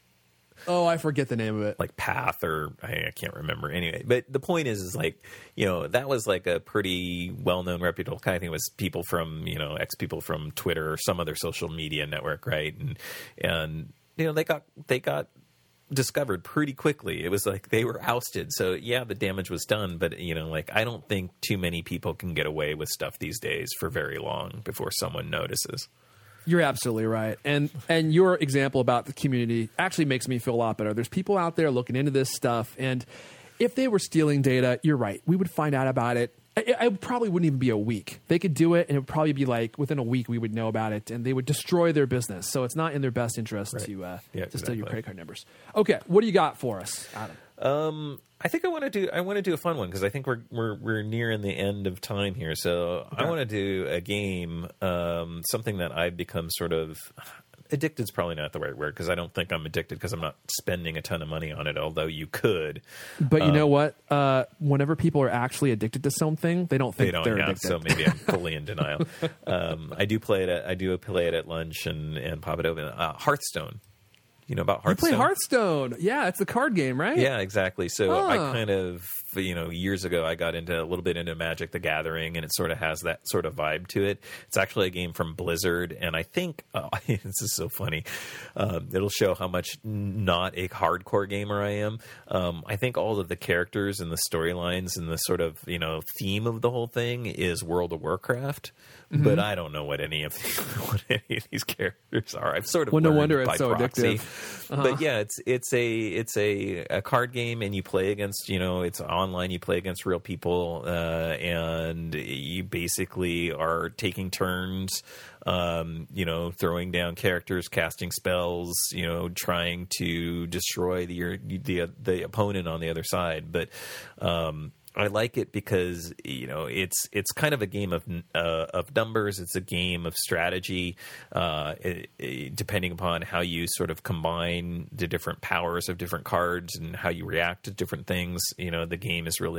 Oh, I forget the name of it. Like Path, or I, I can't remember. Anyway, but the point is, is like, you know, that was like a pretty well-known, reputable kind of thing. It was people from, you know, ex people from Twitter or some other social media network, right? And and you know, they got they got discovered pretty quickly. It was like they were ousted. So yeah, the damage was done. But you know, like I don't think too many people can get away with stuff these days for very long before someone notices. You're absolutely right. And and your example about the community actually makes me feel a lot better. There's people out there looking into this stuff, and if they were stealing data, you're right. We would find out about it. It, it probably wouldn't even be a week. They could do it, and it would probably be like within a week we would know about it, and they would destroy their business. So it's not in their best interest right. to uh, yeah, to steal exactly. your credit card numbers. Okay, what do you got for us, Adam? Um, I think I want to do I want to do a fun one because I think we're we're we're nearing the end of time here. So okay. I want to do a game, um, something that I've become sort of addicted is probably not the right word because I don't think I'm addicted because I'm not spending a ton of money on it. Although you could, but you um, know what? Uh, whenever people are actually addicted to something, they don't think they don't. they're Yeah, addicted. so maybe I'm fully in denial. Um, I do play it. At, I do play it at lunch and and pop it open. Uh, Hearthstone. You know about Hearthstone? You play Hearthstone. Yeah, it's the card game, right? Yeah, exactly. So huh. I kind of, you know, years ago I got into a little bit into Magic the Gathering, and it sort of has that sort of vibe to it. It's actually a game from Blizzard, and I think, uh, this is so funny, um, it'll show how much not a hardcore gamer I am. Um, I think all of the characters and the storylines and the sort of, you know, theme of the whole thing is World of Warcraft. Mm-hmm. But I don't know what any of these, what any of these characters are. I've sort of well, no learned wonder by it's so proxy. addictive. Uh-huh. But yeah, it's it's a it's a, a card game, and you play against, you know, it's online. You play against real people, uh, and you basically are taking turns, um, you know, throwing down characters, casting spells, you know, trying to destroy the your, the the opponent on the other side. But um, I like it because, you know, it's it's kind of a game of uh, of numbers. It's a game of strategy, uh, it, it, depending upon how you sort of combine the different powers of different cards and how you react to different things. You know, the game is really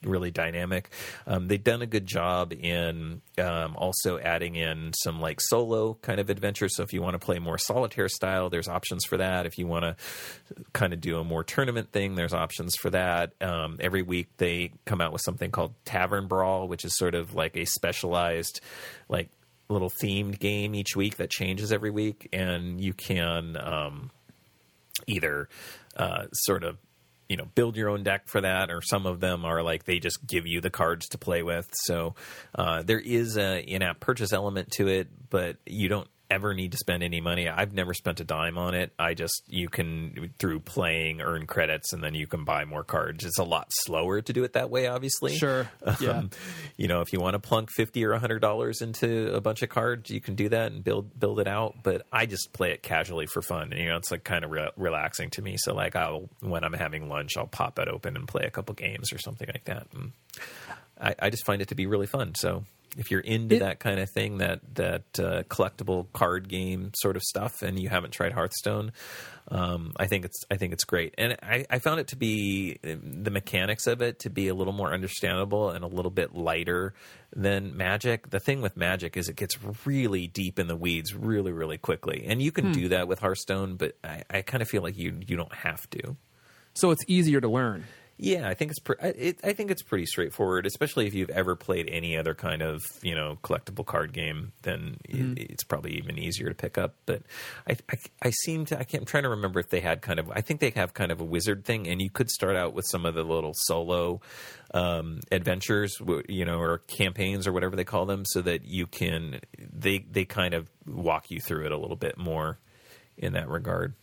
really dynamic. Um, they've done a good job in um, also adding in some like solo kind of adventure. So if you want to play more solitaire style, there's options for that. If you want to kind of do a more tournament thing, there's options for that. Um, every week they come out with something called Tavern Brawl, which is sort of like a specialized like little themed game each week that changes every week, and you can um, either uh, sort of you know build your own deck for that, or some of them are like they just give you the cards to play with. So uh, there is a in-app purchase element to it, but you don't ever need to spend any money. I've never spent a dime on it. I just, you can, through playing, earn credits, and then you can buy more cards. It's a lot slower to do it that way, obviously. Sure. Yeah. Um, you know, if you want to plunk fifty or one hundred dollars into a bunch of cards, you can do that and build build it out. But I just play it casually for fun. And, you know, it's like kind of re- relaxing to me. So like I'll, when I'm having lunch, I'll pop it open and play a couple games or something like that. And I, I just find it to be really fun. So if you're into it, that kind of thing, that that uh, collectible card game sort of stuff, and you haven't tried Hearthstone, um, I think it's I think it's great. And I, I found it to be the mechanics of it to be a little more understandable and a little bit lighter than Magic. The thing with Magic is it gets really deep in the weeds really really quickly, and you can hmm. do that with Hearthstone, but I, I kind of feel like you you don't have to. So it's easier to learn. Yeah, I think it's pre- it, I think it's pretty straightforward, especially if you've ever played any other kind of you know collectible card game. Then mm-hmm. it, it's probably even easier to pick up. But I, I, I seem to I can't, I'm trying to remember if they had kind of I think they have kind of a wizard thing, and you could start out with some of the little solo um, adventures, you know, or campaigns or whatever they call them, so that you can they they kind of walk you through it a little bit more in that regard.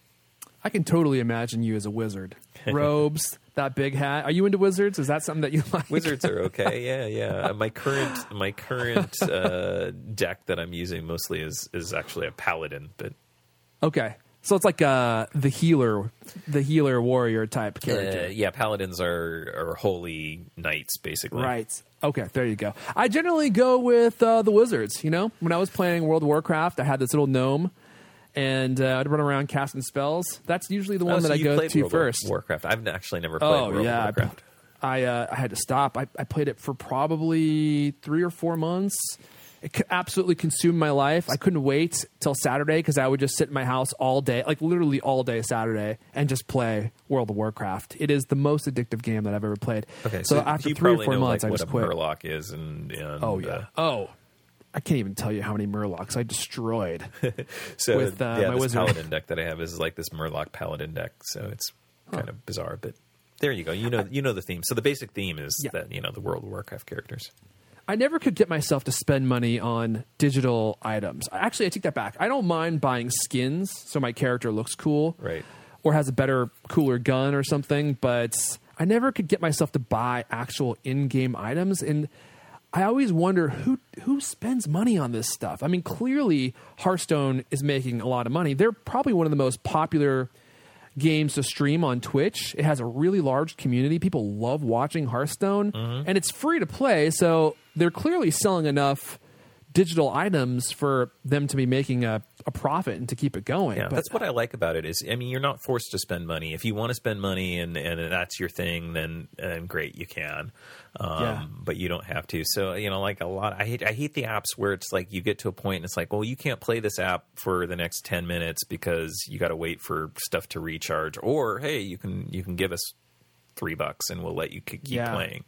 I can totally imagine you as a wizard. Robes, that big hat. Are you into wizards? Is that something that you like? Wizards are okay. Yeah, yeah. My current my current uh, deck that I'm using mostly is is actually a paladin. But okay, so it's like uh, the healer, the healer warrior type character. Uh, yeah, paladins are are holy knights, basically. Right. Okay, there you go. I generally go with uh, the wizards. You know, when I was playing World of Warcraft, I had this little gnome. And uh, I'd run around casting spells. That's usually the one oh, that so I go played to World first. Warcraft. I've actually never played oh, World yeah. of Warcraft. I uh, I had to stop. I, I played it for probably three or four months. It c- absolutely consumed my life. I couldn't wait till Saturday because I would just sit in my house all day, like literally all day Saturday, and just play World of Warcraft. It is the most addictive game that I've ever played. Okay, so, so after you three or probably four know, months, like, I what just a quit. Murloc is, and, and oh yeah. Uh, oh. I can't even tell you how many Murlocs I destroyed. so with, uh, yeah, my this wizard. paladin deck that I have is like this Murloc paladin deck, so it's kind huh. of bizarre. But there you go. You know, you know the theme. So the basic theme is yeah. that you know the World of Warcraft characters. I never could get myself to spend money on digital items. Actually, I take that back. I don't mind buying skins so my character looks cool, right, or has a better, cooler gun or something. But I never could get myself to buy actual in-game items. And I always wonder who who spends money on this stuff. I mean, clearly Hearthstone is making a lot of money. They're probably one of the most popular games to stream on Twitch. It has a really large community. People love watching Hearthstone, mm-hmm. and it's free to play. So they're clearly selling enough digital items for them to be making a, a profit and to keep it going. Yeah, but that's what I like about it is, I mean, you're not forced to spend money. If you want to spend money and, and that's your thing, then, then great, you can. Um, yeah. But you don't have to. So, you know, like a lot, I hate, I hate the apps where it's like you get to a point and it's like, well, you can't play this app for the next ten minutes because you got to wait for stuff to recharge, or, hey, you can, you can give us three bucks and we'll let you keep yeah. playing.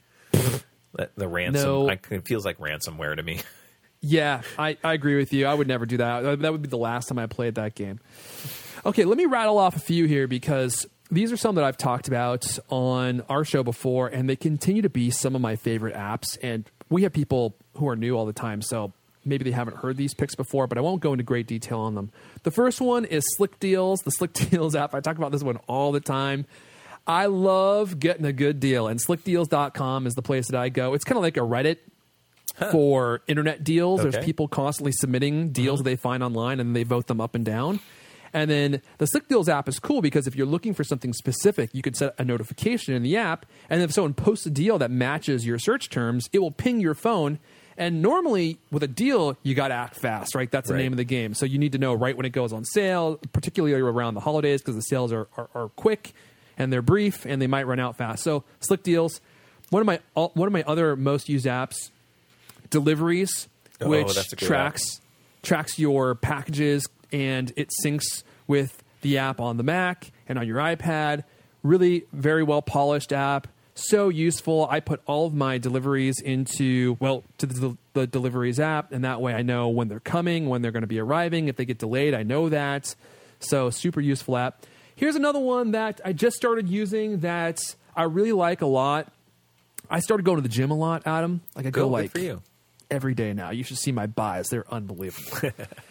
The ransom, no. I, it feels like ransomware to me. Yeah, I, I agree with you. I would never do that. That would be the last time I played that game. Okay, let me rattle off a few here because these are some that I've talked about on our show before, and they continue to be some of my favorite apps. And we have people who are new all the time, so maybe they haven't heard these picks before, but I won't go into great detail on them. The first one is Slick Deals, the Slick Deals app. I talk about this one all the time. I love getting a good deal, and slick deals dot com is the place that I go. It's kind of like a Reddit Huh. for internet deals. Okay. There's people constantly submitting deals mm-hmm. that they find online, and they vote them up and down. And then the Slick Deals app is cool because if you're looking for something specific, you could set a notification in the app, and if someone posts a deal that matches your search terms, it will ping your phone. And normally with a deal, you got to act fast, right? That's the right. name of the game. So you need to know right when it goes on sale, particularly around the holidays, because the sales are, are, are quick and they're brief and they might run out fast. So Slick Deals, one of my one of my other most used apps, Deliveries, Oh, which that's a good tracks tracks your packages and it syncs with the app on the Mac and on your iPad. Really very well polished app. So useful. I put all of my deliveries into, well, to the, the Deliveries app, and that way I know when they're coming, when they're going to be arriving. If they get delayed, I know that. So super useful app. Here's another one that I just started using that I really like a lot. I started going to the gym a lot, Adam. Like I go, Go like for you. every day now. You should see my buys. They're unbelievable.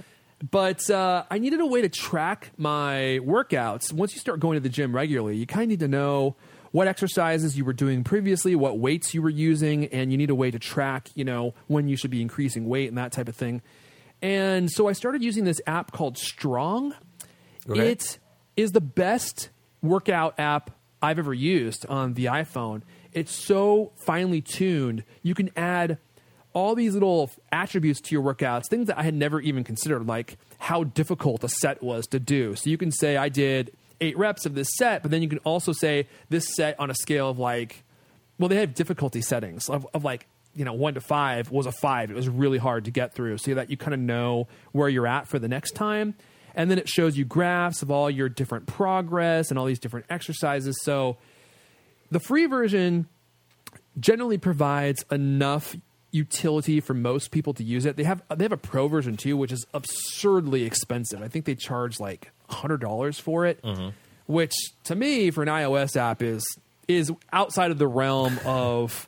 But uh, I needed a way to track my workouts. Once you start going to the gym regularly, you kind of need to know what exercises you were doing previously, what weights you were using, and you need a way to track, you know, when you should be increasing weight and that type of thing. And so I started using this app called Strong. Okay. It is the best workout app I've ever used on the iPhone. It's so finely tuned. You can add all these little attributes to your workouts, things that I had never even considered, like how difficult a set was to do. So you can say, I did eight reps of this set, but then you can also say this set on a scale of like, well, they have difficulty settings of, of like, you know, one to five was a five. It was really hard to get through so that you kind of know where you're at for the next time. And then it shows you graphs of all your different progress and all these different exercises. So the free version generally provides enough utility for most people to use it. They have they have a pro version too, which is absurdly expensive. I think they charge like one hundred dollars for it, mm-hmm. which to me for an iOS app is is outside of the realm of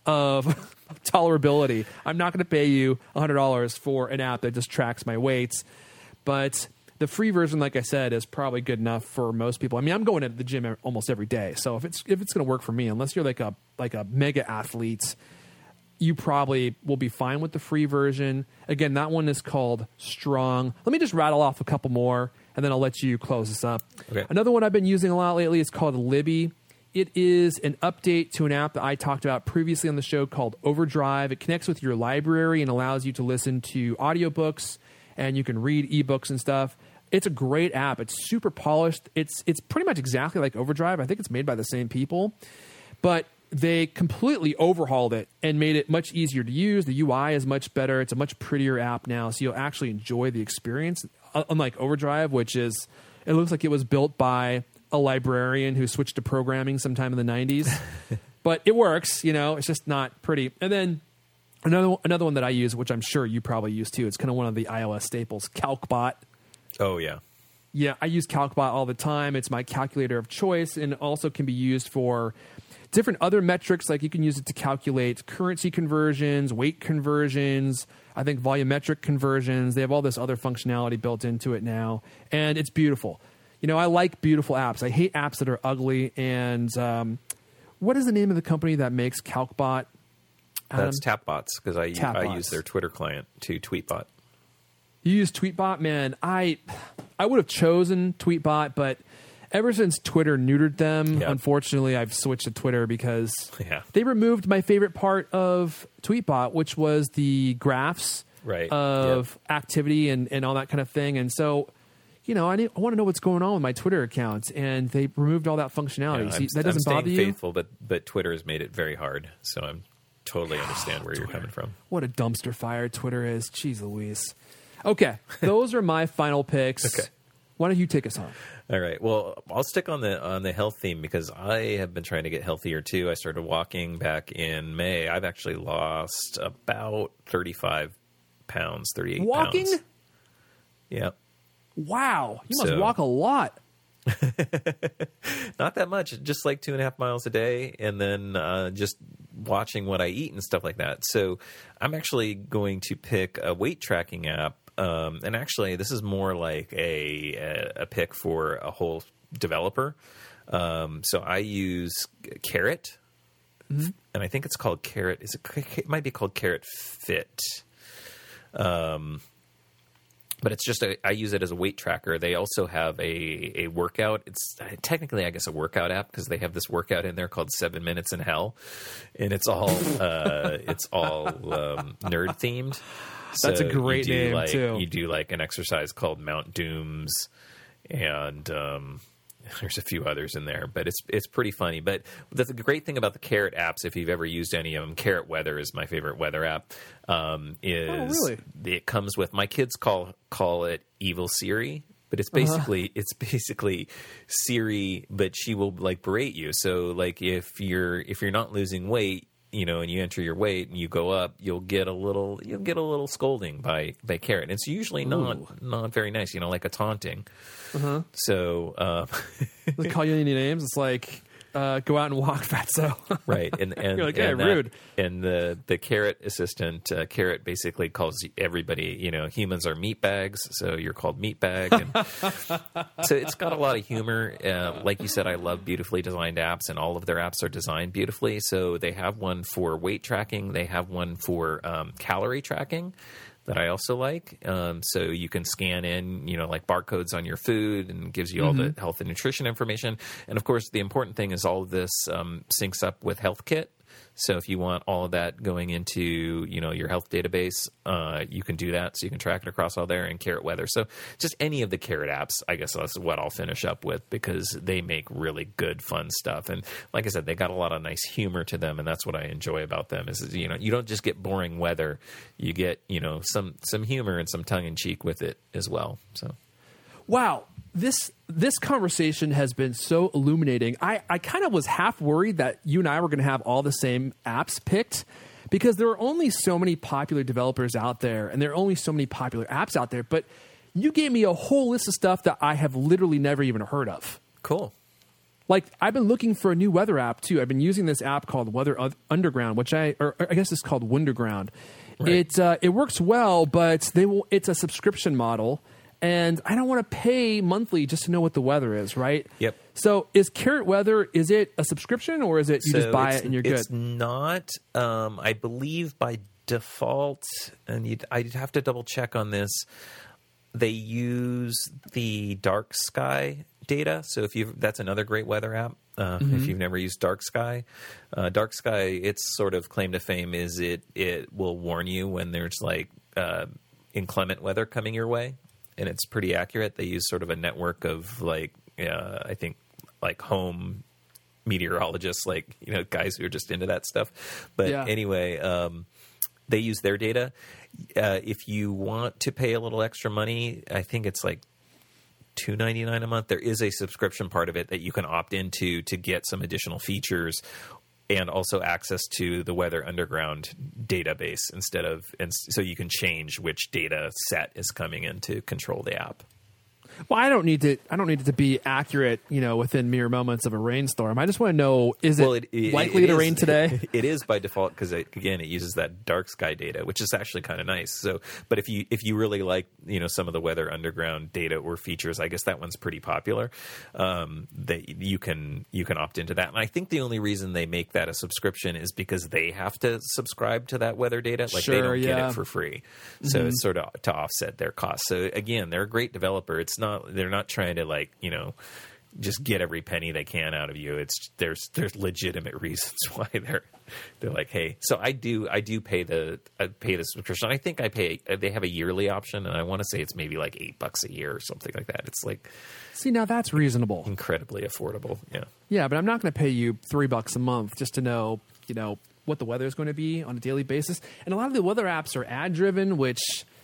of tolerability. I'm not going to pay you one hundred dollars for an app that just tracks my weights, but the free version, like I said, is probably good enough for most people. I mean, I'm going to the gym almost every day, so if it's if it's going to work for me, unless you're like a like a mega athlete, you probably will be fine with the free version. Again, that one is called Strong. Let me just rattle off a couple more, and then I'll let you close this up. Okay. Another one I've been using a lot lately is called Libby. It is an update to an app that I talked about previously on the show called Overdrive. It connects with your library and allows you to listen to audiobooks, and you can read ebooks and stuff. It's a great app. It's super polished. It's it's pretty much exactly like Overdrive. I think it's made by the same people, but they completely overhauled it and made it much easier to use. The U I is much better. It's a much prettier app now, so you'll actually enjoy the experience. Unlike Overdrive, which is, it looks like it was built by a librarian who switched to programming sometime in the nineties. But it works, you know, it's just not pretty. And then another another one that I use, which I'm sure you probably use too, it's kind of one of the iOS staples, CalcBot. Oh, yeah. Yeah, I use CalcBot all the time. It's my calculator of choice, and also can be used for different other metrics. Like you can use it to calculate currency conversions, weight conversions, I think volumetric conversions. They have all this other functionality built into it now, and it's beautiful. You know, I like beautiful apps. I hate apps that are ugly. And um, what is the name of the company that makes CalcBot? Adam? That's Tapbots, because I, Tapbots. I use their Twitter client to Tweetbot. You use Tweetbot? Man, I I would have chosen Tweetbot, but ever since Twitter neutered them, yeah. unfortunately, I've switched to Twitter because yeah. they removed my favorite part of Tweetbot, which was the graphs right. of yep. activity and, and all that kind of thing. And so, you know, I, need, I want to know what's going on with my Twitter account, and they removed all that functionality. Yeah, See, I'm, that doesn't I'm bother staying you? faithful, but, but Twitter has made it very hard, so I'm totally understand where you're coming from. What a dumpster fire Twitter is. Jeez Louise. Okay, those are my final picks. Okay. Why don't you take us on? All right. Well, I'll stick on the on the health theme because I have been trying to get healthier too. I started walking back in May. I've actually lost about thirty-five pounds, thirty-eight Walking? pounds. Yeah. Wow, you must So- walk a lot. Not that much, just like two and a half miles a day, and then uh, just watching what I eat and stuff like that. So I'm actually going to pick a weight tracking app. Um, and actually, this is more like a, a, a pick for a whole developer. Um, so I use Carrot, mm-hmm. and I think it's called Carrot. Is it? It might be called Carrot Fit. Um, but it's just a, I use it as a weight tracker. They also have a a workout. It's technically, I guess, a workout app because they have this workout in there called Seven Minutes in Hell, and it's all uh, it's all um, nerd themed. That's So a great you do name, like, too. You do like an exercise called Mount Dooms, and um, There's a few others in there, but it's it's pretty funny. But the, the great thing about the Carrot apps, if you've ever used any of them, Carrot Weather is my favorite weather app. Um, is oh, really? It comes with, my kids call call it Evil Siri, but it's basically uh-huh. it's basically Siri, but she will like berate you. So like if you're if you're not losing weight, you know, and you enter your weight and you go up, you'll get a little you'll get a little scolding by by Carrot. It's usually not Ooh. not very nice, you know, like a taunting. Uh-huh. So um, they call you any names. It's like uh, go out and walk, fatso. Right, and and you're like, hey, and that, rude. And the the Carrot assistant, uh, Carrot basically calls everybody, you know, humans are meat bags, so you're called meat bag. And so it's got a lot of humor. Uh, like you said, I love beautifully designed apps, and all of their apps are designed beautifully. So they have one for weight tracking. They have one for um, calorie tracking that I also like. Um, so you can scan in, you know, like barcodes on your food, and gives you all mm-hmm. the health and nutrition information. And of course, the important thing is all of this um, syncs up with HealthKit. So if you want all of that going into, you know, your health database, uh, you can do that. So you can track it across all there, and Carrot Weather. So just any of the Carrot apps, I guess that's what I'll finish up with, because they make really good, fun stuff. And like I said, they got a lot of nice humor to them, and that's what I enjoy about them is, you know, you don't just get boring weather. You get, you know, some, some humor and some tongue in cheek with it as well. So. Wow. This this conversation has been so illuminating. I, I kind of was half worried that you and I were going to have all the same apps picked, because there are only so many popular developers out there, and there are only so many popular apps out there. But you gave me a whole list of stuff that I have literally never even heard of. Cool. Like, I've been looking for a new weather app, too. I've been using this app called Weather Underground, which I, or I guess it's called Wunderground. Right. It, uh, it works well, but they will, it's a subscription model. And I don't want to pay monthly just to know what the weather is, right? Yep. So is Carrot Weather, is it a subscription, or is it you so just buy it and you're good? It's not. Um, I believe by default, and you'd, I'd have to double check on this, they use the Dark Sky data. So if you that's another great weather app. Uh, mm-hmm. If you've never used Dark Sky, uh, Dark Sky, its sort of claim to fame is it it will warn you when there's like uh, inclement weather coming your way. And it's pretty accurate. They use sort of a network of like, uh, I think like home meteorologists, like, you know, guys who are just into that stuff. But yeah. anyway, um, they use their data. Uh, if you want to pay a little extra money, I think it's like two ninety-nine a month. There is a subscription part of it that you can opt into to get some additional features, and also access to the Weather Underground database instead of, and so you can change which data set is coming in to control the app. Well, I don't need to. I don't need it to be accurate, you know, within mere moments of a rainstorm. I just want to know: is well, it, it, it likely it to is, rain today? It is by default because again, it uses that Dark Sky data, which is actually kind of nice. So, but if you if you really like, you know, some of the Weather Underground data or features, I guess that one's pretty popular. Um, that you can you can opt into that, and I think the only reason they make that a subscription is because they have to subscribe to that weather data. Like sure, they don't yeah. get it for free, so mm-hmm. it's sort of to offset their costs. So again, they're a great developer. It's not they're not trying to like, you know, just get every penny they can out of you. It's there's there's legitimate reasons why they're they're like, hey. So I do I do pay the I pay the subscription. I think I pay. They have a yearly option, and I want to say it's maybe like eight bucks a year or something like that. It's like, see, now that's reasonable, incredibly affordable. Yeah, yeah, but I'm not going to pay you three bucks a month just to know, you know, what the weather is going to be on a daily basis. And a lot of the weather apps are ad driven, which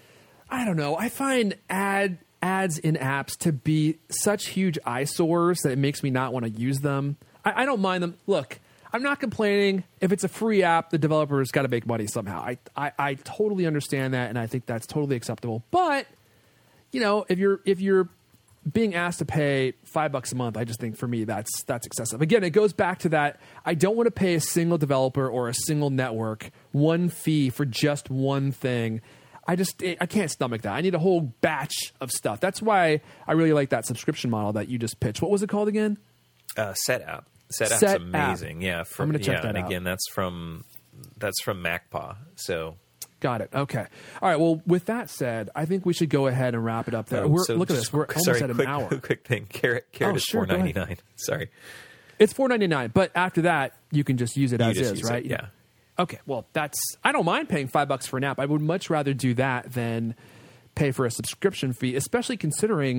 I don't know. I find ad ads in apps to be such huge eyesores that it makes me not want to use them. I, I don't mind them. Look, I'm not complaining. If it's a free app, the developer's got to make money somehow. I, I I totally understand that, and I think that's totally acceptable. But, you know, if you're if you're being asked to pay five bucks a month, I just think for me that's that's excessive. Again, it goes back to that. I don't want to pay a single developer or a single network one fee for just one thing. I just, I can't stomach that. I need a whole batch of stuff. That's why I really like that subscription model that you just pitched. What was it called again? Uh, Setapp. Setapp's Set amazing. App. Yeah. From, I'm going to check yeah, that and out. Again, that's from, that's from MacPaw. So. Got it. Okay. All right. Well, with that said, I think we should go ahead and wrap it up there. Oh, We're, so look at this. We're almost sorry, at an quick, hour. Quick thing. Carrot, Carrot oh, is sure, four ninety-nine. Sorry. It's four ninety-nine, but after that, you can just use it you as is, use right? It, yeah. Okay, well, that's I don't mind paying five bucks for an app. I would much rather do that than pay for a subscription fee, especially considering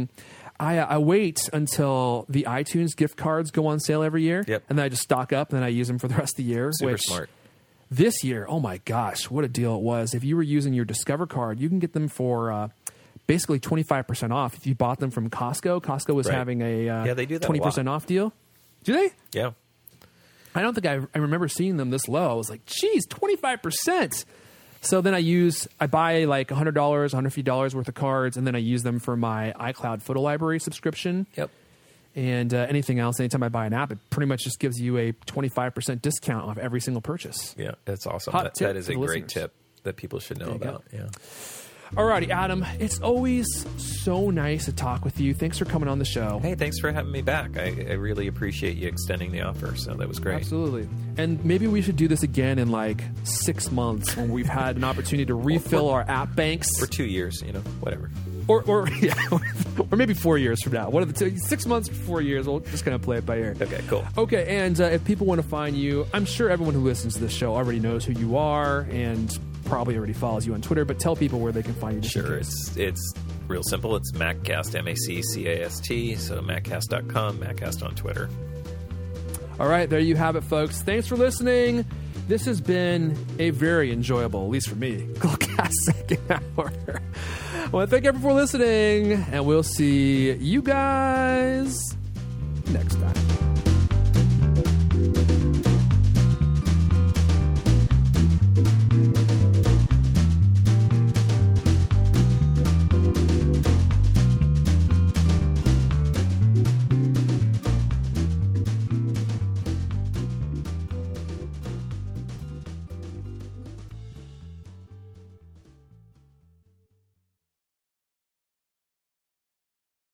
I, I wait until the iTunes gift cards go on sale every year, Yep. and then I just stock up, and then I use them for the rest of the year. Super which smart. This year, oh my gosh, what a deal it was. If you were using your Discover card, you can get them for uh, basically twenty-five percent off if you bought them from Costco. Costco was Right. having a uh, Yeah, they do that a twenty percent lot. off deal. Do they? Yeah. I don't think I, I remember seeing them this low. I was like, geez, twenty-five percent. So then I use, I buy like one hundred dollars, one hundred fifty dollars worth of cards, and then I use them for my iCloud photo library subscription. Yep. And uh, anything else, anytime I buy an app, it pretty much just gives you a twenty-five percent discount off every single purchase. Yeah, that's awesome. Hot That, tip that is for a the great listeners. tip that people should know There you go. about. Yeah. Alrighty, Adam, it's always so nice to talk with you. Thanks for coming on the show. Hey, thanks for having me back. I, I really appreciate you extending the offer. So that was great. Absolutely. And maybe we should do this again in like six months when we've had an opportunity to refill our app banks. For two years, you know, whatever. Or, or, yeah, or maybe four years from now. One of the two, six months, four years. We'll just kind of play it by ear. Okay, cool. Okay, and uh, if people want to find you, I'm sure everyone who listens to this show already knows who you are and probably already follows you on Twitter, but tell people where they can find you. just in Sure, case. it's it's real simple. It's MacCast, M A C C A S T. So Maccast dot com, MacCast on Twitter. All right, there you have it, folks. Thanks for listening. This has been a very enjoyable, at least for me, Glowcast second hour. I want to thank everyone for listening, and we'll see you guys